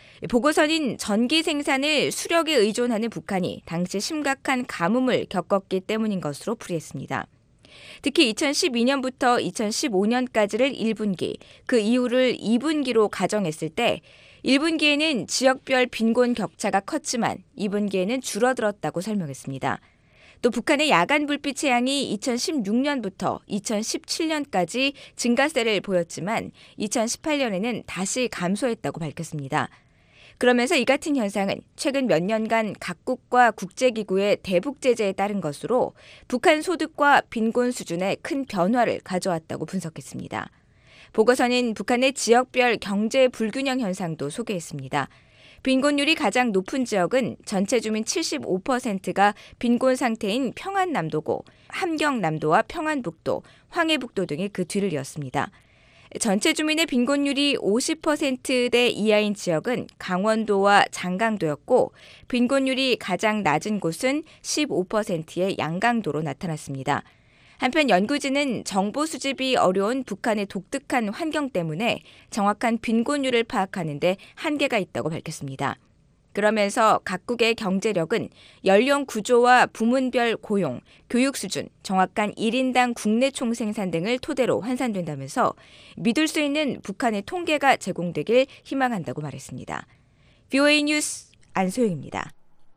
보고서는 전기 생산을 수력에 의존하는 북한이 당시 심각한 가뭄을 겪었기 때문인 것으로 풀이했습니다. 특히 이천십이 년부터 이천십오 년까지를 일 분기, 그 이후를 이 분기로 가정했을 때 일 분기에는 지역별 빈곤 격차가 컸지만 이 분기에는 줄어들었다고 설명했습니다. 또 북한의 야간 불빛의 양이 이천십육 년부터 이천십칠 년까지 증가세를 보였지만 이천십팔 년에는 다시 감소했다고 밝혔습니다. 그러면서 이 같은 현상은 최근 몇 년간 각국과 국제기구의 대북 제재에 따른 것으로 북한 소득과 빈곤 수준에 큰 변화를 가져왔다고 분석했습니다. 보고서는 북한의 지역별 경제 불균형 현상도 소개했습니다. 빈곤율이 가장 높은 지역은 전체 주민 칠십오 퍼센트가 빈곤 상태인 평안남도고 함경남도와 평안북도, 황해북도 등이 그 뒤를 이었습니다. 전체 주민의 빈곤율이 오십 퍼센트대 이하인 지역은 강원도와 장강도였고 빈곤율이 가장 낮은 곳은 십오 퍼센트의 양강도로 나타났습니다. 한편 연구진은 정보 수집이 어려운 북한의 독특한 환경 때문에 정확한 빈곤율을 파악하는 데 한계가 있다고 밝혔습니다. 그러면서 각국의 경제력은 연령 구조와 부문별 고용, 교육 수준, 정확한 일 인당 국내 총생산 등을 토대로 환산된다면서 믿을 수 있는 북한의 통계가 제공되길 희망한다고 말했습니다. 브이오에이 뉴스 안소영입니다.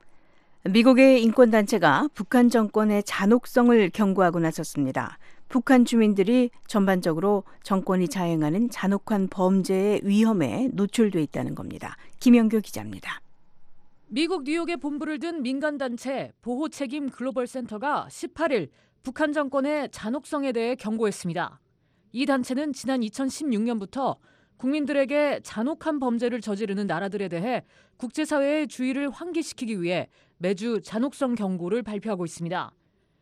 미국의 인권단체가 북한 정권의 잔혹성을 경고하고 나섰습니다. 북한 주민들이 전반적으로 정권이 자행하는 잔혹한 범죄의 위험에 노출돼 있다는 겁니다. 김영교 기자입니다. 미국 뉴욕에 본부를 둔 민간단체 보호책임 글로벌 센터가 십팔 일 북한 정권의 잔혹성에 대해 경고했습니다. 이 단체는 지난 이천십육 년부터 국민들에게 잔혹한 범죄를 저지르는 나라들에 대해 국제사회의 주의를 환기시키기 위해 매주 잔혹성 경고를 발표하고 있습니다.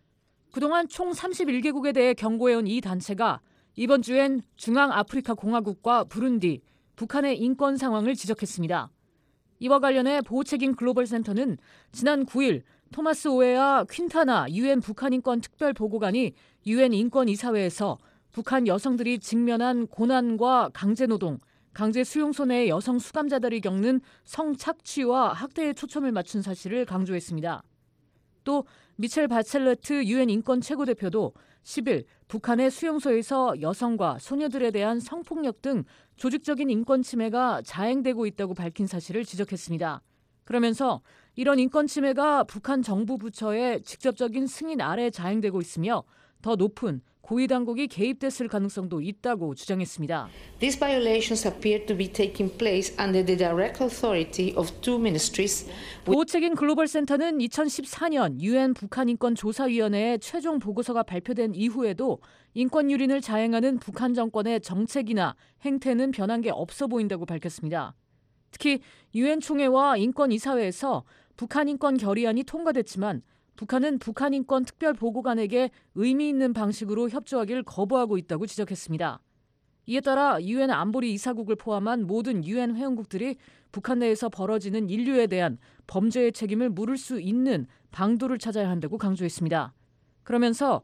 그동안 총 삼십일 개국에 대해 경고해온 이 단체가 이번 주엔 중앙아프리카 공화국과 부룬디, 북한의 인권 상황을 지적했습니다. 이와 관련해 보호책임 글로벌 센터는 지난 구 일 토마스 오에아 퀸타나 유엔 북한인권 특별보고관이 유엔 인권이사회에서 북한 여성들이 직면한 고난과 강제노동, 강제 수용소 내의 여성 수감자들이 겪는 성착취와 학대에 초점을 맞춘 사실을 강조했습니다. 또 미첼 바첼레트 유엔 인권 최고대표도 십 일 북한의 수용소에서 여성과 소녀들에 대한 성폭력 등 조직적인 인권 침해가 자행되고 있다고 밝힌 사실을 지적했습니다. 그러면서 이런 인권 침해가 북한 정부 부처의 직접적인 승인 아래 자행되고 있으며 더 높은 고위 당국이 개입됐을 가능성도 있다고 주장했습니다. These violations appear to be taking place under the direct authority of two ministries. 보호책임 글로벌 센터는 이천십사 년 유엔 북한 인권 조사위원회의 최종 보고서가 발표된 이후에도 인권 유린을 자행하는 북한 정권의 정책이나 행태는 변한 게 없어 보인다고 밝혔습니다. 특히 유엔 총회와 인권이사회에서 북한 인권 결의안이 통과됐지만 북한은 북한 인권 특별보고관에게 의미 있는 방식으로 협조하길 거부하고 있다고 지적했습니다. 이에 따라 유엔 안보리 이사국을 포함한 모든 유엔 회원국들이 북한 내에서 벌어지는 인류에 대한 범죄의 책임을 물을 수 있는 방도를 찾아야 한다고 강조했습니다. 그러면서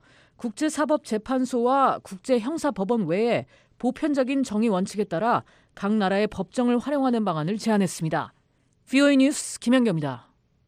국제사법재판소와 국제형사법원 외에 보편적인 정의 원칙에 따라 각 나라의 법정을 활용하는 방안을 제안했습니다. 브이오에이 뉴스 김현경입니다.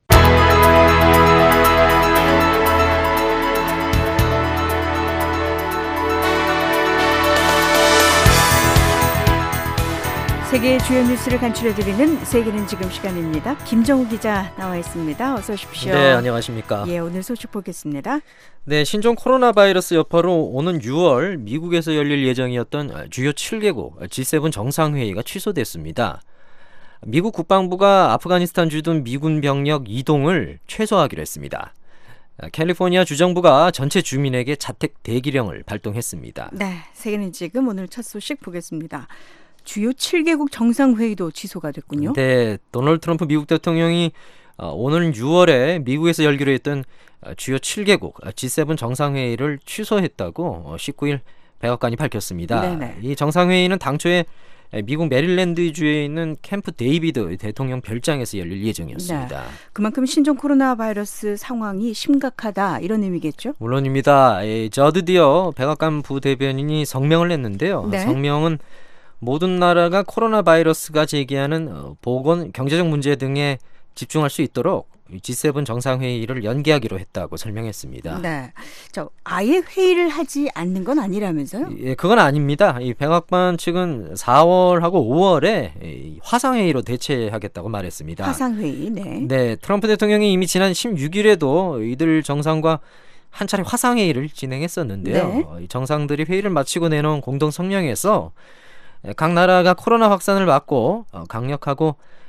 세계의 주요 뉴스를 간추려드리는 세계는 지금 시간입니다. 김정우 기자 나와 있습니다. 어서 오십시오. 네, 안녕하십니까. 예, 오늘 소식 보겠습니다. 네, 신종 코로나 바이러스 여파로 오는 유월 미국에서 열릴 예정이었던 주요 칠 개국 지 세븐 정상회의가 취소됐습니다. 미국 국방부가 아프가니스탄 주둔 미군 병력 이동을 최소화하기로 했습니다. 캘리포니아 주정부가 전체 주민에게 자택 대기령을 발동했습니다. 네, 세계는 지금 오늘 첫 소식 보겠습니다. 주요 칠 개국 정상회의도 취소가 됐군요. 네, 도널드 트럼프 미국 대통령이 오늘 유월에 미국에서 열기로 했던 주요 칠 개국 지 세븐 정상회의를 취소했다고 십구 일 백악관이 밝혔습니다. 네네. 이 정상회의는 당초에 미국 메릴랜드주에 있는 캠프 데이비드 대통령 별장에서 열릴 예정이었습니다. 네. 그만큼 신종 코로나 바이러스 상황이 심각하다 이런 의미겠죠? 물론입니다. 저드 디어 백악관 부대변인이 성명을 냈는데요. 네. 성명은 모든 나라가 코로나 바이러스가 제기하는 보건, 경제적 문제 등에 집중할 수 있도록 지 세븐 정상회의를 연기하기로 했다고 설명했습니다. 네, 저 아예 회의를 하지 않는 건 아니라면서요? 예, 그건 아닙니다. 이 백악관 측은 사월하고 오월에 화상회의로 대체하겠다고 말했습니다. 화상회의, 네. 네, 트럼프 대통령이 이미 지난 십육 일에도 이들 정상과 한 차례 화상회의를 진행했었는데요. 네. 이 정상들이 회의를 마치고 내놓은 공동 성명에서 각 나라가 코로나 확산을 막고 강력하고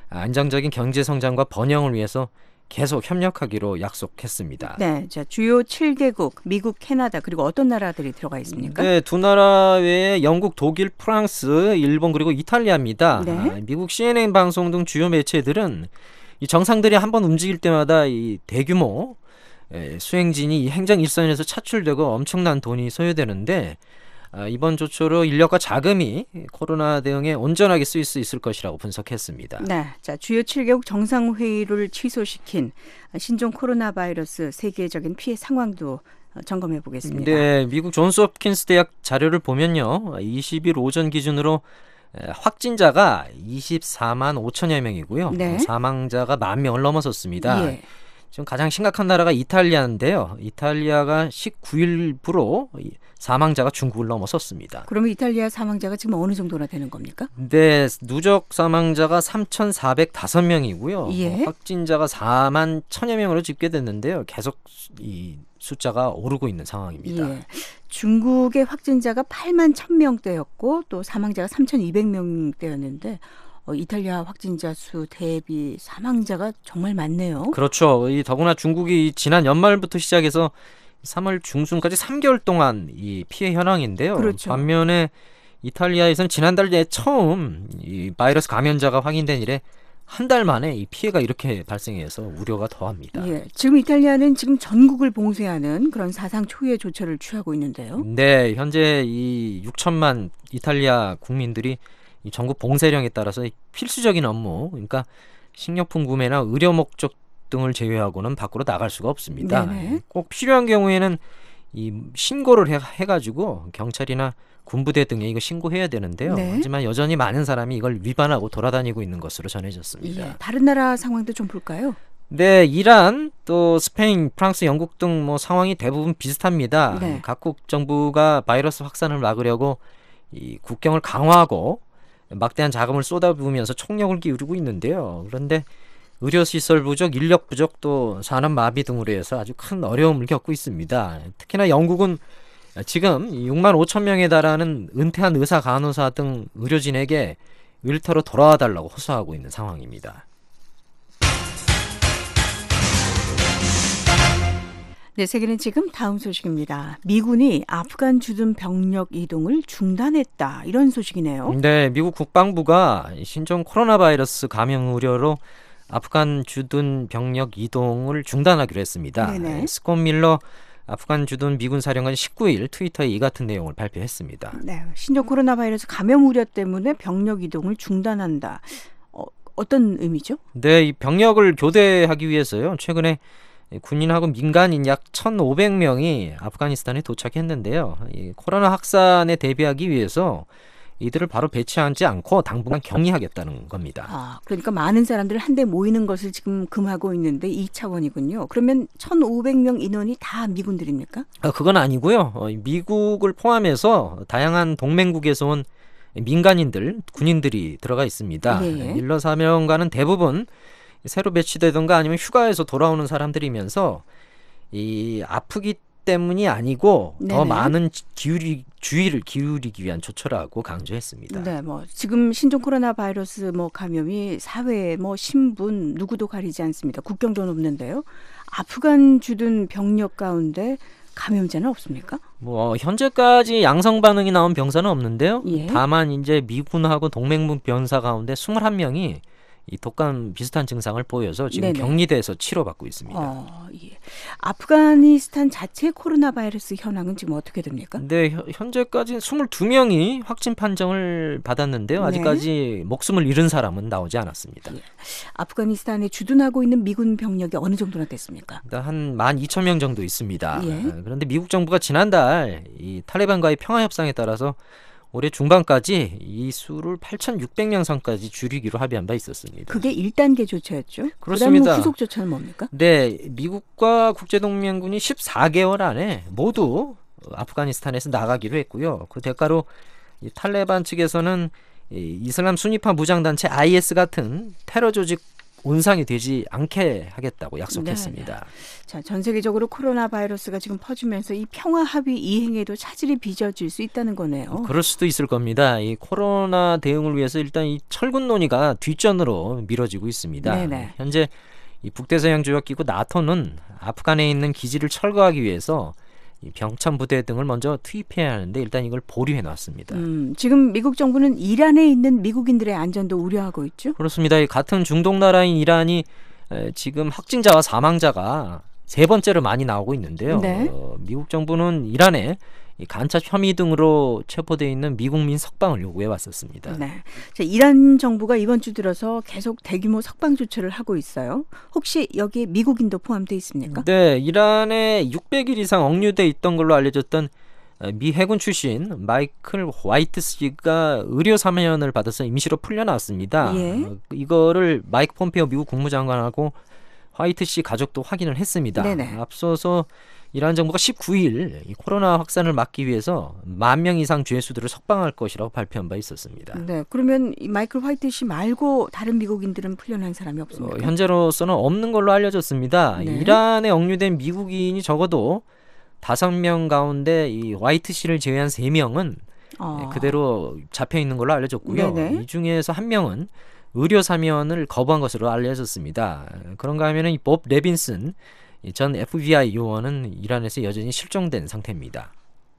안정적인 경제 성장과 번영을 위해서 계속 협력하기로 약속했습니다. 네, 자 주요 칠 개국, 미국, 캐나다 그리고 어떤 나라들이 들어가 있습니까? 네, 두 나라 외에 영국, 독일, 프랑스, 일본 그리고 이탈리아입니다. 네. 아, 미국 씨엔엔 방송 등 주요 매체들은 이 정상들이 한번 움직일 때마다 이 대규모 에, 수행진이 이 행정 일선에서 차출되고 엄청난 돈이 소요되는데 아, 이번 조처로 인력과 자금이 코로나 대응에 온전하게 쓰일 수 있을 것이라고 분석했습니다. 네, 자 주요 칠 개국 정상회의를 취소시킨 신종 코로나 바이러스 세계적인 피해 상황도 점검해 보겠습니다. 네, 미국 존스 홉킨스 대학 자료를 보면요, 이십 일 오전 기준으로 확진자가 이십사만 오천여 명이고요. 네. 사망자가 만 명을 넘어섰습니다. 예. 지금 가장 심각한 나라가 이탈리아인데요. 이탈리아가 십구 일부로 사망자가 중국을 넘어섰습니다. 그러면 이탈리아 사망자가 지금 어느 정도나 되는 겁니까? 네, 누적 사망자가 삼천사백오 명이고요. 예. 확진자가 사만 천여 명으로 집계됐는데요. 계속 이 숫자가 오르고 있는 상황입니다. 예. 중국의 확진자가 팔만 천 명대였고 또 사망자가 삼천이백 명대였는데 어, 이탈리아 확진자 수 대비 사망자가 정말 많네요. 그렇죠. 이 더구나 중국이 지난 연말부터 시작해서 삼월 중순까지 삼 개월 동안 이 피해 현황인데요. 그렇죠. 반면에 이탈리아에서는 지난달에 처음 이 바이러스 감염자가 확인된 이래 한 달 만에 이 피해가 이렇게 발생해서 우려가 더합니다. 예, 지금 이탈리아는 지금 전국을 봉쇄하는 그런 사상 초유의 조처를 취하고 있는데요. 네, 현재 이 육천만 이탈리아 국민들이 이 전국 봉쇄령에 따라서 필수적인 업무, 그러니까 식료품 구매나 의료 목적 등을 제외하고는 밖으로 나갈 수가 없습니다. 네네. 꼭 필요한 경우에는 이 신고를 해, 해가지고 경찰이나 군부대 등에 이거 신고해야 되는데요. 네. 하지만 여전히 많은 사람이 이걸 위반하고 돌아다니고 있는 것으로 전해졌습니다. 예, 다른 나라 상황도 좀 볼까요? 네, 이란, 또 스페인, 프랑스, 영국 등 뭐 상황이 대부분 비슷합니다. 네. 각국 정부가 바이러스 확산을 막으려고 이 국경을 강화하고 막대한 자금을 쏟아부으면서 총력을 기울이고 있는데요. 그런데 의료시설 부족, 인력 부족, 또 산업 마비 등으로 해서 아주 큰 어려움을 겪고 있습니다. 특히나 영국은 지금 육만 오천 명에 달하는 은퇴한 의사, 간호사 등 의료진에게 일터로 돌아와 달라고 호소하고 있는 상황입니다. 네, 세계는 지금 다음 소식입니다. 미군이 아프간 주둔 병력 이동을 중단했다. 이런 소식이네요. 네, 미국 국방부가 신종 코로나 바이러스 감염 우려로 아프간 주둔 병력 이동을 중단하기로 했습니다. 네네. 스콧 밀러 아프간 주둔 미군 사령관이 십구 일 트위터에 이 같은 내용을 발표했습니다. 네, 신종 코로나 바이러스 감염 우려 때문에 병력 이동을 중단한다. 어, 어떤 의미죠? 네, 이 병력을 교대하기 위해서요. 최근에 군인하고 민간인 약 천오백 명이 아프가니스탄에 도착했는데요. 이 코로나 확산에 대비하기 위해서 이들을 바로 배치하지 않고 당분간 격리하겠다는 겁니다. 아, 그러니까 많은 사람들 한데 모이는 것을 지금 금하고 있는데 이 차원이군요. 그러면 천오백 명 인원이 다 미군들입니까? 아, 그건 아니고요. 어, 미국을 포함해서 다양한 동맹국에서 온 민간인들, 군인들이 들어가 있습니다. 예. 밀러 사령관은 대부분 새로 배치되던가 아니면 휴가에서 돌아오는 사람들이면서 이 아프기 때문이 아니고 네네. 더 많은 기울이, 주의를 기울이기 위한 조처라고 강조했습니다. 네, 뭐 지금 신종 코로나 바이러스 뭐 감염이 사회, 뭐 신분 누구도 가리지 않습니다. 국경도 없는데요. 아프간 주둔 병력 가운데 감염자는 없습니까? 뭐 현재까지 양성 반응이 나온 병사는 없는데요. 예. 다만 이제 미군하고 동맹군 병사 가운데 이십일 명이 이 독감 비슷한 증상을 보여서 지금 네네. 격리돼서 치료받고 있습니다. 어, 예. 아프가니스탄 자체 코로나 바이러스 현황은 지금 어떻게 됩니까? 네, 현- 현재까지 이십이 명이 확진 판정을 받았는데요. 네. 아직까지 목숨을 잃은 사람은 나오지 않았습니다. 예. 아프가니스탄에 주둔하고 있는 미군 병력이 어느 정도나 됐습니까? 한 만 이천 명 정도 있습니다. 예. 아, 그런데 미국 정부가 지난달 이 탈레반과의 평화 협상에 따라서 올해 중반까지 이 수를 팔천육백 명 선까지 줄이기로 합의한 바 있었습니다. 그게 일 단계 조처였죠? 그다음 그렇습니다. 뭐 후속 조처는 뭡니까? 네, 미국과 국제동맹군이 십사 개월 안에 모두 아프가니스탄에서 나가기로 했고요. 그 대가로 이 탈레반 측에서는 이 이슬람 순위파 무장단체 아이에스 같은 테러 조직 온상이 되지 않게 하겠다고 약속했습니다. 네, 네. 자, 전 세계적으로 코로나 바이러스가 지금 퍼지면서 이 평화 합의 이행에도 차질이 빚어질 수 있다는 거네요. 그럴 수도 있을 겁니다. 이 코로나 대응을 위해서 일단 이 철군 논의가 뒷전으로 미뤄지고 있습니다. 네네. 현재 이 북대서양 조약기구 나토는 아프간에 있는 기지를 철거하기 위해서 이 병참 부대 등을 먼저 투입해야 하는데 일단 이걸 보류해 놨습니다. 음, 지금 미국 정부는 이란에 있는 미국인들의 안전도 우려하고 있죠? 그렇습니다. 이 같은 중동 나라인 이란이 에, 지금 확진자와 사망자가 세 번째로 많이 나오고 있는데요. 네. 어, 미국 정부는 이란에 이 간첩 혐의 등으로 체포되어 있는 미국민 석방을 요구해 왔었습니다. 네. 자, 이란 정부가 이번 주 들어서 계속 대규모 석방 조처를 하고 있어요. 혹시 여기에 미국인도 포함되어 있습니까? 네, 이란에 육백 일 이상 억류돼 있던 걸로 알려졌던 미 해군 출신 마이클 화이트 씨가 의료 사면을 받아서 임시로 풀려났습니다. 예. 어, 이거를 마이크 폼페오 미국 국무장관하고 화이트 씨 가족도 확인을 했습니다. 네네. 앞서서 이란 정부가 십구 일 이 코로나 확산을 막기 위해서 만 명 이상 죄수들을 석방할 것이라고 발표한 바 있었습니다. 네, 그러면 이 마이클 화이트 씨 말고 다른 미국인들은 풀려난 사람이 없습니까? 어, 현재로서는 없는 걸로 알려졌습니다. 네. 이란에 억류된 미국인이 적어도 다섯 명 가운데 이 화이트 씨를 제외한 세 명은 어. 그대로 잡혀 있는 걸로 알려졌고요. 네네. 이 중에서 한 명은 의료 사면을 거부한 것으로 알려졌습니다. 그런가 하면은 이 법 레빈슨 전 에프비아이 요원은 이란에서 여전히 실종된 상태입니다.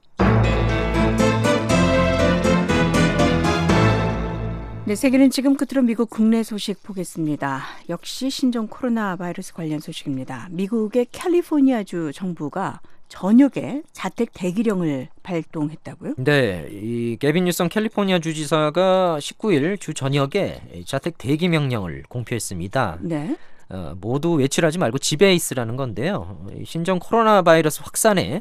네, 세계는 지금 끝으로 미국 국내 소식 보겠습니다. 역시 신종 코로나 바이러스 관련 소식입니다. 미국의 캘리포니아주 정부가 저녁에 자택 대기령을 발동했다고요? 네, 이 게빈 뉴섬 캘리포니아 주지사가 십구 일 주 저녁에 자택 대기 명령을 공표했습니다. 네. 어, 모두 외출하지 말고 집에 있으라는 건데요. 신종 코로나 바이러스 확산에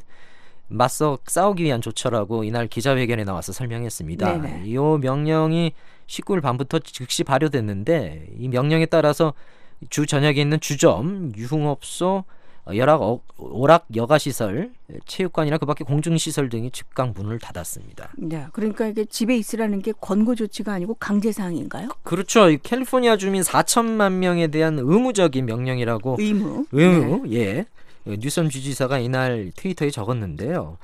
맞서 싸우기 위한 조처라고 이날 기자회견에 나와서 설명했습니다. 네네. 이 명령이 십구 일 밤부터 즉시 발효됐는데 이 명령에 따라서 주 전역에 있는 주점, 유흥업소, 열악, 오락 여가시설, 체육관이나 그 밖에 공중시설 등이 즉각 문을 닫았습니다. 네, 그러니까 이게 집에 있으라는 게 권고 조치가 아니고 강제 사항인가요? 그렇죠. 이 캘리포니아 주민 사천만 명에 대한 의무적인 명령이라고. 의무. 의무. 네. 예. 뉴섬 주지사가 이날 트위터에 적었는데요.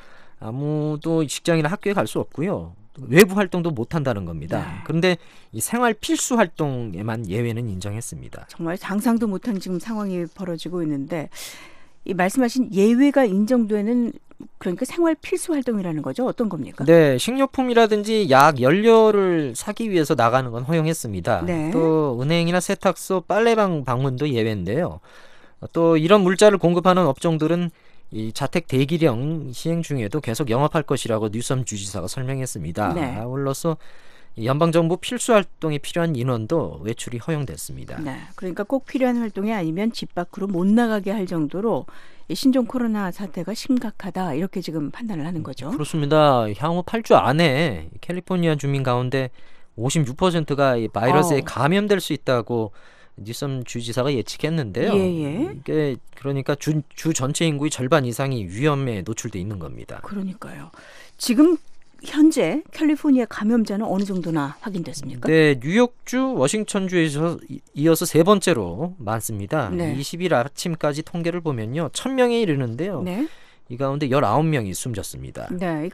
아무도 직장이나 학교에 갈 수 없고요. 외부 활동도 못 한다는 겁니다. 네. 그런데 이 생활 필수 활동에만 예외는 인정했습니다. 정말 상상도 못한 지금 상황이 벌어지고 있는데 이 말씀하신 예외가 인정되는 그러니까 생활 필수 활동이라는 거죠. 어떤 겁니까? 네, 식료품이라든지 약, 연료를 사기 위해서 나가는 건 허용했습니다. 네. 또 은행이나 세탁소, 빨래방 방문도 예외인데요. 또 이런 물자를 공급하는 업종들은 이 자택 대기령 시행 중에도 계속 영업할 것이라고 뉴섬 주지사가 설명했습니다. 네. 아울러서 연방정부 필수 활동에 필요한 인원도 외출이 허용됐습니다. 네, 그러니까 꼭 필요한 활동이 아니면 집 밖으로 못 나가게 할 정도로 이 신종 코로나 사태가 심각하다 이렇게 지금 판단을 하는 거죠. 그렇습니다. 향후 팔 주 안에 캘리포니아 주민 가운데 오십육 퍼센트가 이 바이러스에 어. 감염될 수 있다고 뉴섬 주지사가 예측했는데요. 예, 예. 이게 그러니까 주, 주 전체 인구의 절반 이상이 위험에 노출돼 있는 겁니다. 그러니까요. 지금 현재 캘리포니아 감염자는 어느 정도나 확인됐습니까? 네, 뉴욕주, 워싱턴주에서 이어서 세 번째로 많습니다. 네. 이십 일 아침까지 통계를 보면요, 천 명에 이르는데요. 네. 이 가운데 열아홉 명이 숨졌습니다. 네,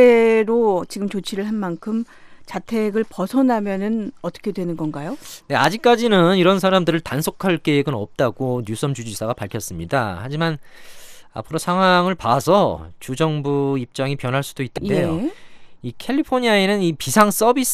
강제로 지금 조치를 한 만큼 자택을 벗어나면은 어떻게 되는 건가요? 네, 아직까지는 이런 사람들을 단속할 계획은 없다고 뉴섬 주지사가 밝혔습니다. 하지만 앞으로 상황을 봐서 주정부 입장이 변할 수도 있는데요. 예. 이 캘리포니아에는 이 비상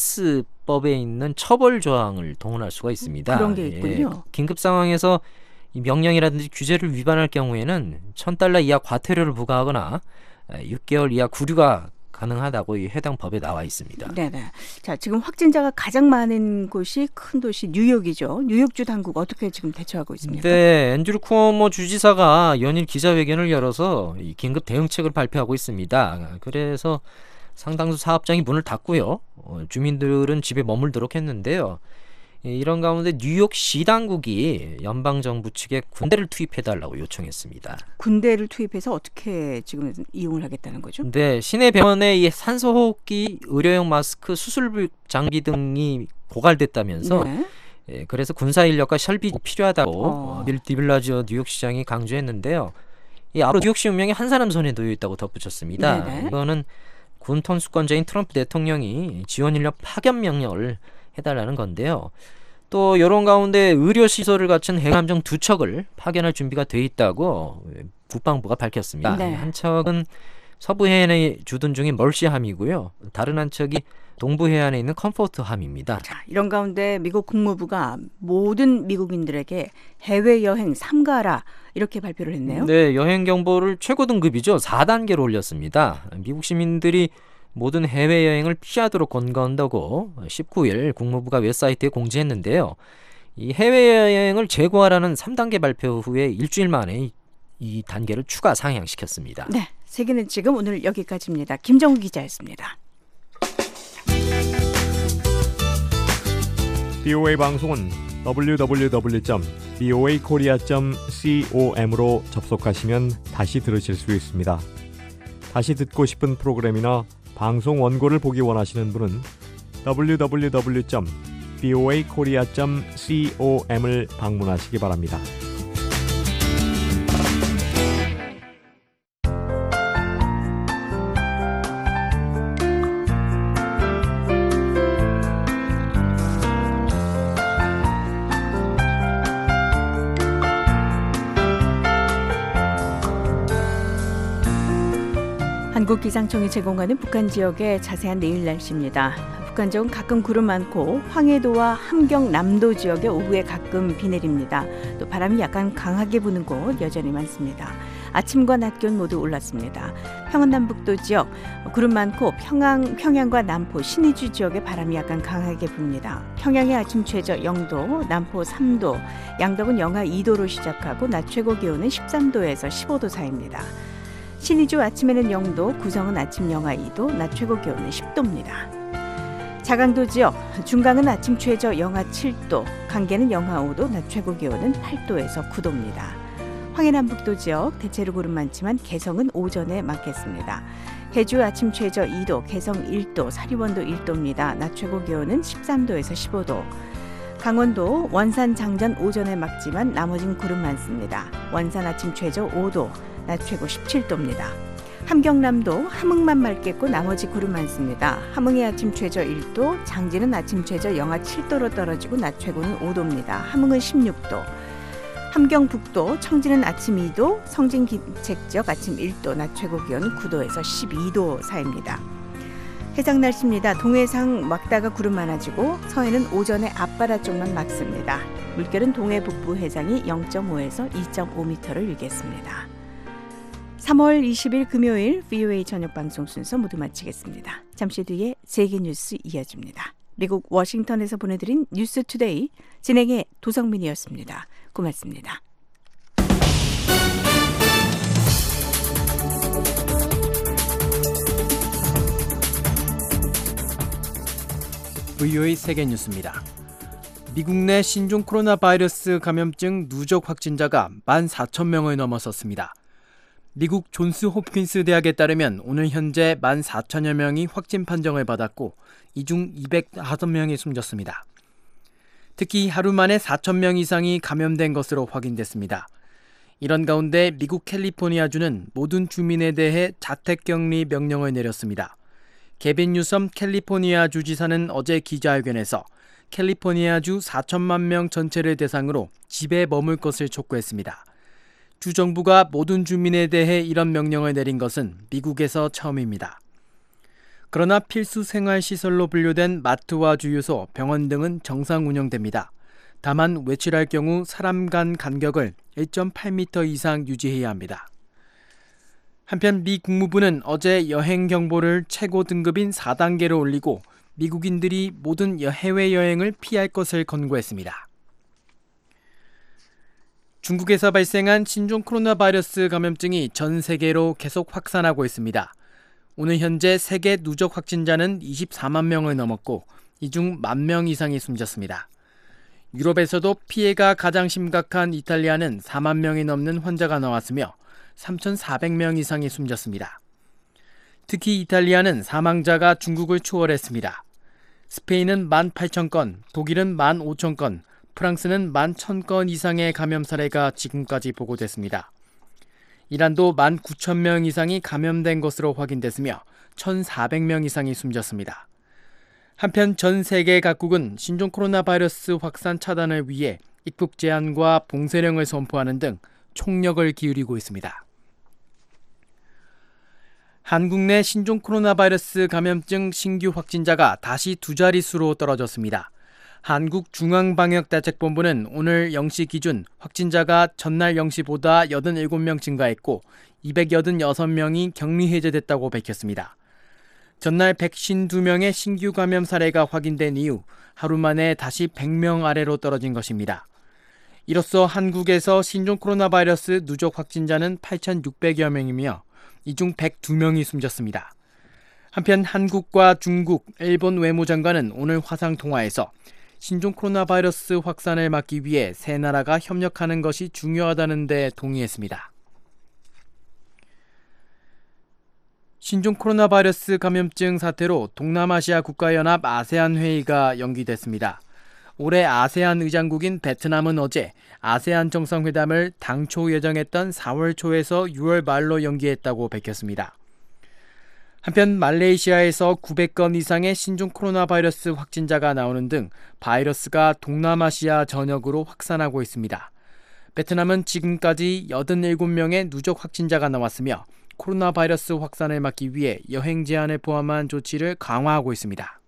서비스법에 있는 처벌 조항을 동원할 수가 있습니다. 그런 게 있군요. 예, 긴급 상황에서 이 명령이라든지 규제를 위반할 경우에는 천 달러 이하 과태료를 부과하거나 육 개월 이하 구류가 가능하다고 이 해당 법에 나와 있습니다. 네네. 자, 지금 확진자가 가장 많은 곳이 큰 도시 뉴욕이죠. 뉴욕주 당국 어떻게 지금 대처하고 있습니까? 네, 앤드류 쿠오모 주지사가 연일 기자회견을 열어서 이 긴급 대응책을 발표하고 있습니다. 그래서 상당수 사업장이 문을 닫고요. 어, 주민들은 집에 머물도록 했는데요. 이런 가운데 뉴욕시 당국이 연방정부 측에 군대를 투입해달라고 요청했습니다. 군대를 투입해서 어떻게 지금 이용을 하겠다는 거죠? 네, 시내 병원에 이 산소호흡기, 의료용 마스크, 수술 장비 등이 고갈됐다면서 네. 예, 그래서 군사 인력과 설비 필요하다고 어. 빌 디블라지오 뉴욕시장이 강조했는데요. 이 앞으로 뉴욕시 운명이 한 사람 손에 놓여 있다고 덧붙였습니다. 네네. 이거는 군 통수권자인 트럼프 대통령이 지원 인력 파견 명령을 해달라는 건데요. 또 이런 가운데 의료시설을 갖춘 해군함정 두 척을 파견할 준비가 돼 있다고 국방부가 밝혔습니다. 네. 한 척은 서부 해안에 주둔 중인 멀시함이고요. 다른 한 척이 동부 해안에 있는 컴포트함입니다. 자, 이런 가운데 미국 국무부가 모든 미국인들에게 해외여행 삼가라 이렇게 발표를 했네요. 네, 여행 경보를 최고 등급이죠. 사 단계로 올렸습니다. 미국 시민들이 모든 해외여행을 피하도록 권고한다고 십구 일 국무부가 웹사이트에 공지했는데요. 이 해외여행을 재고하라는 삼 단계 발표 후에 일주일 만에 이, 이 단계를 추가 상향시켰습니다. 네, 세계는 지금 오늘 여기까지입니다. 김정우 기자였습니다. 비오에이 방송은 더블유 더블유 더블유 점 비오에이 코리아 점 com으로 접속하시면 다시 들으실 수 있습니다. 다시 듣고 싶은 프로그램이나 방송 원고를 보기 원하시는 분은 더블유 더블유 더블유 점 비오에이 코리아 점 com을 방문하시기 바랍니다. 한국기상청이 제공하는 북한 지역의 자세한 내일 날씨입니다. 북한 지역은 가끔 구름 많고 황해도와 함경남도 지역에 오후에 가끔 비 내립니다. 또 바람이 약간 강하게 부는 곳 여전히 많습니다. 아침과 낮 기온 모두 올랐습니다. 평안남북도 지역 구름 많고 평양, 평양과 남포, 신의주 지역에 바람이 약간 강하게 붑니다. 평양의 아침 최저 영 도, 남포 삼 도, 양덕은 영하 이 도로 시작하고 낮 최고 기온은 십삼 도에서 십오 도 사이입니다. 신의주 아침에는 영 도, 구성은 아침 영하 이 도, 낮 최고 기온은 십 도입니다. 자강도 지역, 중강은 아침 최저 영하 칠 도, 강계는 영하 오 도, 낮 최고 기온은 팔 도에서 구 도입니다. 황해남북도 지역, 대체로 구름 많지만 개성은 오전에 많겠습니다. 해주 아침 최저 이 도, 개성 일 도, 사리원도 일 도입니다. 낮 최고 기온은 십삼 도에서 십오 도. 강원도 원산 장전 오전에 막지만 나머진 구름 많습니다. 원산 아침 최저 오 도, 낮 최고 십칠 도입니다. 함경남도 함흥만 맑겠고 나머지 구름 많습니다. 함흥의 아침 최저 일 도, 장진은 아침 최저 영하 칠 도로 떨어지고 낮 최고는 오 도입니다. 함흥은 십육 도. 함경북도 청진은 아침 이 도, 성진 기책지역 아침 일 도, 낮 최고 기온 구 도에서 십이 도 사이입니다. 해상 날씨입니다. 동해상 막다가 구름 많아지고 서해는 오전에 앞바다 쪽만 막습니다. 물결은 동해 북부 해상이 영 점 오에서 이 점 오 미터를 일겠습니다. 삼월 이십일 금요일 비오에이 저녁 방송 순서 모두 마치겠습니다. 잠시 뒤에 세계 뉴스 이어집니다. 미국 워싱턴에서 보내드린 뉴스 투데이 진행의 도성민이었습니다. 고맙습니다. 비오에이 세계 뉴스입니다. 미국 내 신종 코로나 바이러스 감염증 누적 확진자가 만 사천 명을 넘어섰습니다. 미국 존스 홉킨스 대학에 따르면 오늘 현재 만 사천여 명이 확진 판정을 받았고 이 중 이백오 명이 숨졌습니다. 특히 하루 만에 사천 명 이상이 감염된 것으로 확인됐습니다. 이런 가운데 미국 캘리포니아주는 모든 주민에 대해 자택격리 명령을 내렸습니다. 게빈 뉴섬 캘리포니아주 지사는 어제 기자회견에서 캘리포니아주 사천만 명 전체를 대상으로 집에 머물 것을 촉구했습니다. 주 정부가 모든 주민에 대해 이런 명령을 내린 것은 미국에서 처음입니다. 그러나 필수 생활시설로 분류된 마트와 주유소, 병원 등은 정상 운영됩니다. 다만 외출할 경우 사람 간 간격을 일 점 팔 미터 이상 유지해야 합니다. 한편 미 국무부는 어제 여행 경보를 최고 등급인 사 단계로 올리고 미국인들이 모든 해외여행을 피할 것을 권고했습니다. 중국에서 발생한 신종 코로나 바이러스 감염증이 전 세계로 계속 확산하고 있습니다. 오늘 현재 세계 누적 확진자는 이십사만 명을 넘었고 이 중 만 명 이상이 숨졌습니다. 유럽에서도 피해가 가장 심각한 이탈리아는 사만 명이 넘는 환자가 나왔으며 삼천사백 명 이상이 숨졌습니다. 특히 이탈리아는 사망자가 중국을 추월했습니다. 스페인은 만 팔천 건, 독일은 만 오천 건, 프랑스는 만 천 건 이상의 감염 사례가 지금까지 보고됐습니다. 이란도 만 구천 명 이상이 감염된 것으로 확인됐으며 천사백 명 이상이 숨졌습니다. 한편 전 세계 각국은 신종 코로나 바이러스 확산 차단을 위해 입국 제한과 봉쇄령을 선포하는 등 총력을 기울이고 있습니다. 한국 내 신종 코로나 바이러스 감염증 신규 확진자가 다시 두 자릿수로 떨어졌습니다. 한국중앙방역대책본부는 오늘 영 시 기준 확진자가 전날 영 시보다 팔십칠 명 증가했고 이백팔십육 명이 격리 해제됐다고 밝혔습니다. 전날 백오십이 명의 신규 감염 사례가 확인된 이후 하루 만에 다시 백 명 아래로 떨어진 것입니다. 이로써 한국에서 신종 코로나 바이러스 누적 확진자는 팔천육백여 명이며 이 중 백이 명이 숨졌습니다. 한편 한국과 중국, 일본 외무장관은 오늘 화상통화에서 신종 코로나 바이러스 확산을 막기 위해 세 나라가 협력하는 것이 중요하다는 데 동의했습니다. 신종 코로나 바이러스 감염증 사태로 동남아시아 국가연합 아세안 회의가 연기됐습니다. 올해 아세안 의장국인 베트남은 어제 아세안 정상회담을 당초 예정했던 사월 초에서 유월 말로 연기했다고 밝혔습니다. 한편 말레이시아에서 구백 건 이상의 신종 코로나 바이러스 확진자가 나오는 등 바이러스가 동남아시아 전역으로 확산하고 있습니다. 베트남은 지금까지 팔십칠 명의 누적 확진자가 나왔으며 코로나 바이러스 확산을 막기 위해 여행 제한을 포함한 조치를 강화하고 있습니다.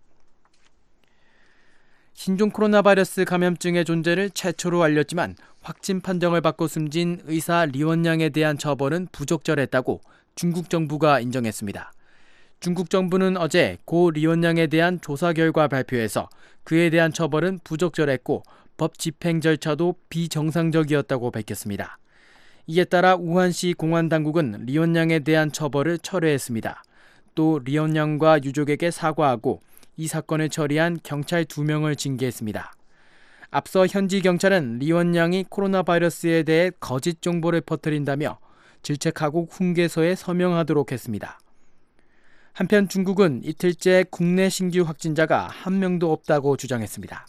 신종 코로나 바이러스 감염증의 존재를 최초로 알렸지만 확진 판정을 받고 숨진 의사 리원양에 대한 처벌은 부적절했다고 중국 정부가 인정했습니다. 중국 정부는 어제 고 리원양에 대한 조사 결과 발표에서 그에 대한 처벌은 부적절했고 법 집행 절차도 비정상적이었다고 밝혔습니다. 이에 따라 우한시 공안당국은 리원양에 대한 처벌을 철회했습니다. 또 리원양과 유족에게 사과하고 이 사건을 처리한 경찰 두 명을 징계했습니다. 앞서 현지 경찰은 리원양이 코로나 바이러스에 대해 거짓 정보를 퍼뜨린다며 질책하고 훈계서에 서명하도록 했습니다. 한편 중국은 이틀째 국내 신규 확진자가 한 명도 없다고 주장했습니다.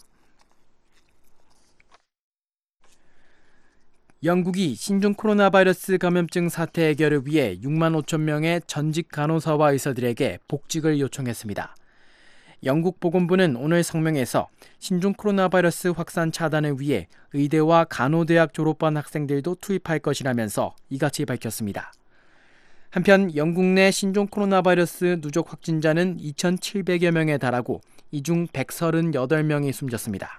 영국이 신종 코로나 바이러스 감염증 사태 해결을 위해 육만 오천 명의 전직 간호사와 의사들에게 복직을 요청했습니다. 영국 보건부는 오늘 성명에서 신종 코로나 바이러스 확산 차단을 위해 의대와 간호대학 졸업반 학생들도 투입할 것이라면서 이같이 밝혔습니다. 한편 영국 내 신종 코로나 바이러스 누적 확진자는 이천칠백여 명에 달하고 이 중 백삼십팔 명이 숨졌습니다.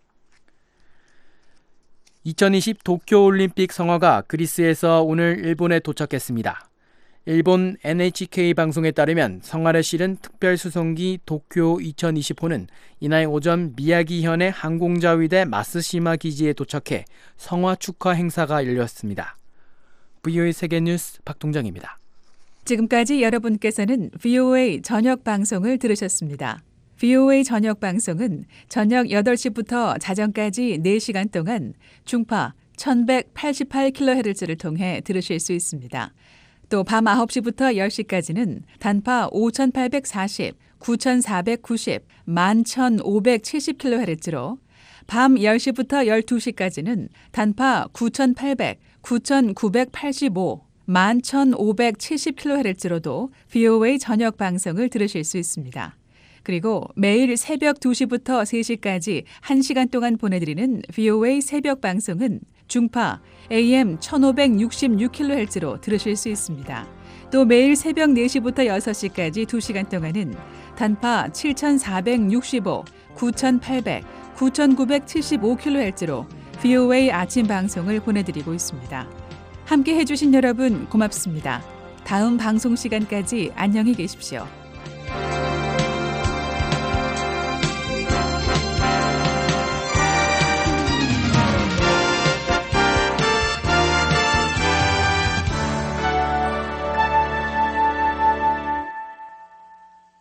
이천이십 도쿄올림픽 성화가 그리스에서 오늘 일본에 도착했습니다. 일본 엔에이치케이 방송에 따르면 성화를 실은 특별수송기 도쿄 이천이십호는 이날 오전 미야기현의 항공자위대 마스시마 기지에 도착해 성화 축하 행사가 열렸습니다. 브이오에이 세계뉴스 박동정입니다. 지금까지 여러분께서는 브이오에이 저녁 방송을 들으셨습니다. 브이오에이 저녁 방송은 저녁 여덟 시부터 자정까지 네 시간 동안 중파 천백팔십팔 킬로헤르츠를 통해 들으실 수 있습니다. 또 밤 아홉 시부터 열 시까지는 단파 오천팔백사십, 구천사백구십, 만 천오백칠십 킬로헤르츠로 밤 열 시부터 열두 시까지는 단파 구천팔백, 구천구백팔십오, 만 천오백칠십 킬로헤르츠로도 브이오에이 저녁 방송을 들으실 수 있습니다. 그리고 매일 새벽 두 시부터 세 시까지 한 시간 동안 보내드리는 브이오에이 새벽 방송은 중파 에이엠 천오백육십육 킬로헤르츠로 들으실 수 있습니다. 또 매일 새벽 네 시부터 여섯 시까지 두 시간 동안은 단파 칠천사백육십오, 구천팔백, 구천구백칠십오 킬로헤르츠로 브이오에이 아침 방송을 보내드리고 있습니다. 함께 해주신 여러분 고맙습니다. 다음 방송 시간까지 안녕히 계십시오.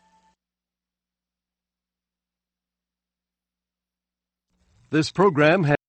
This program has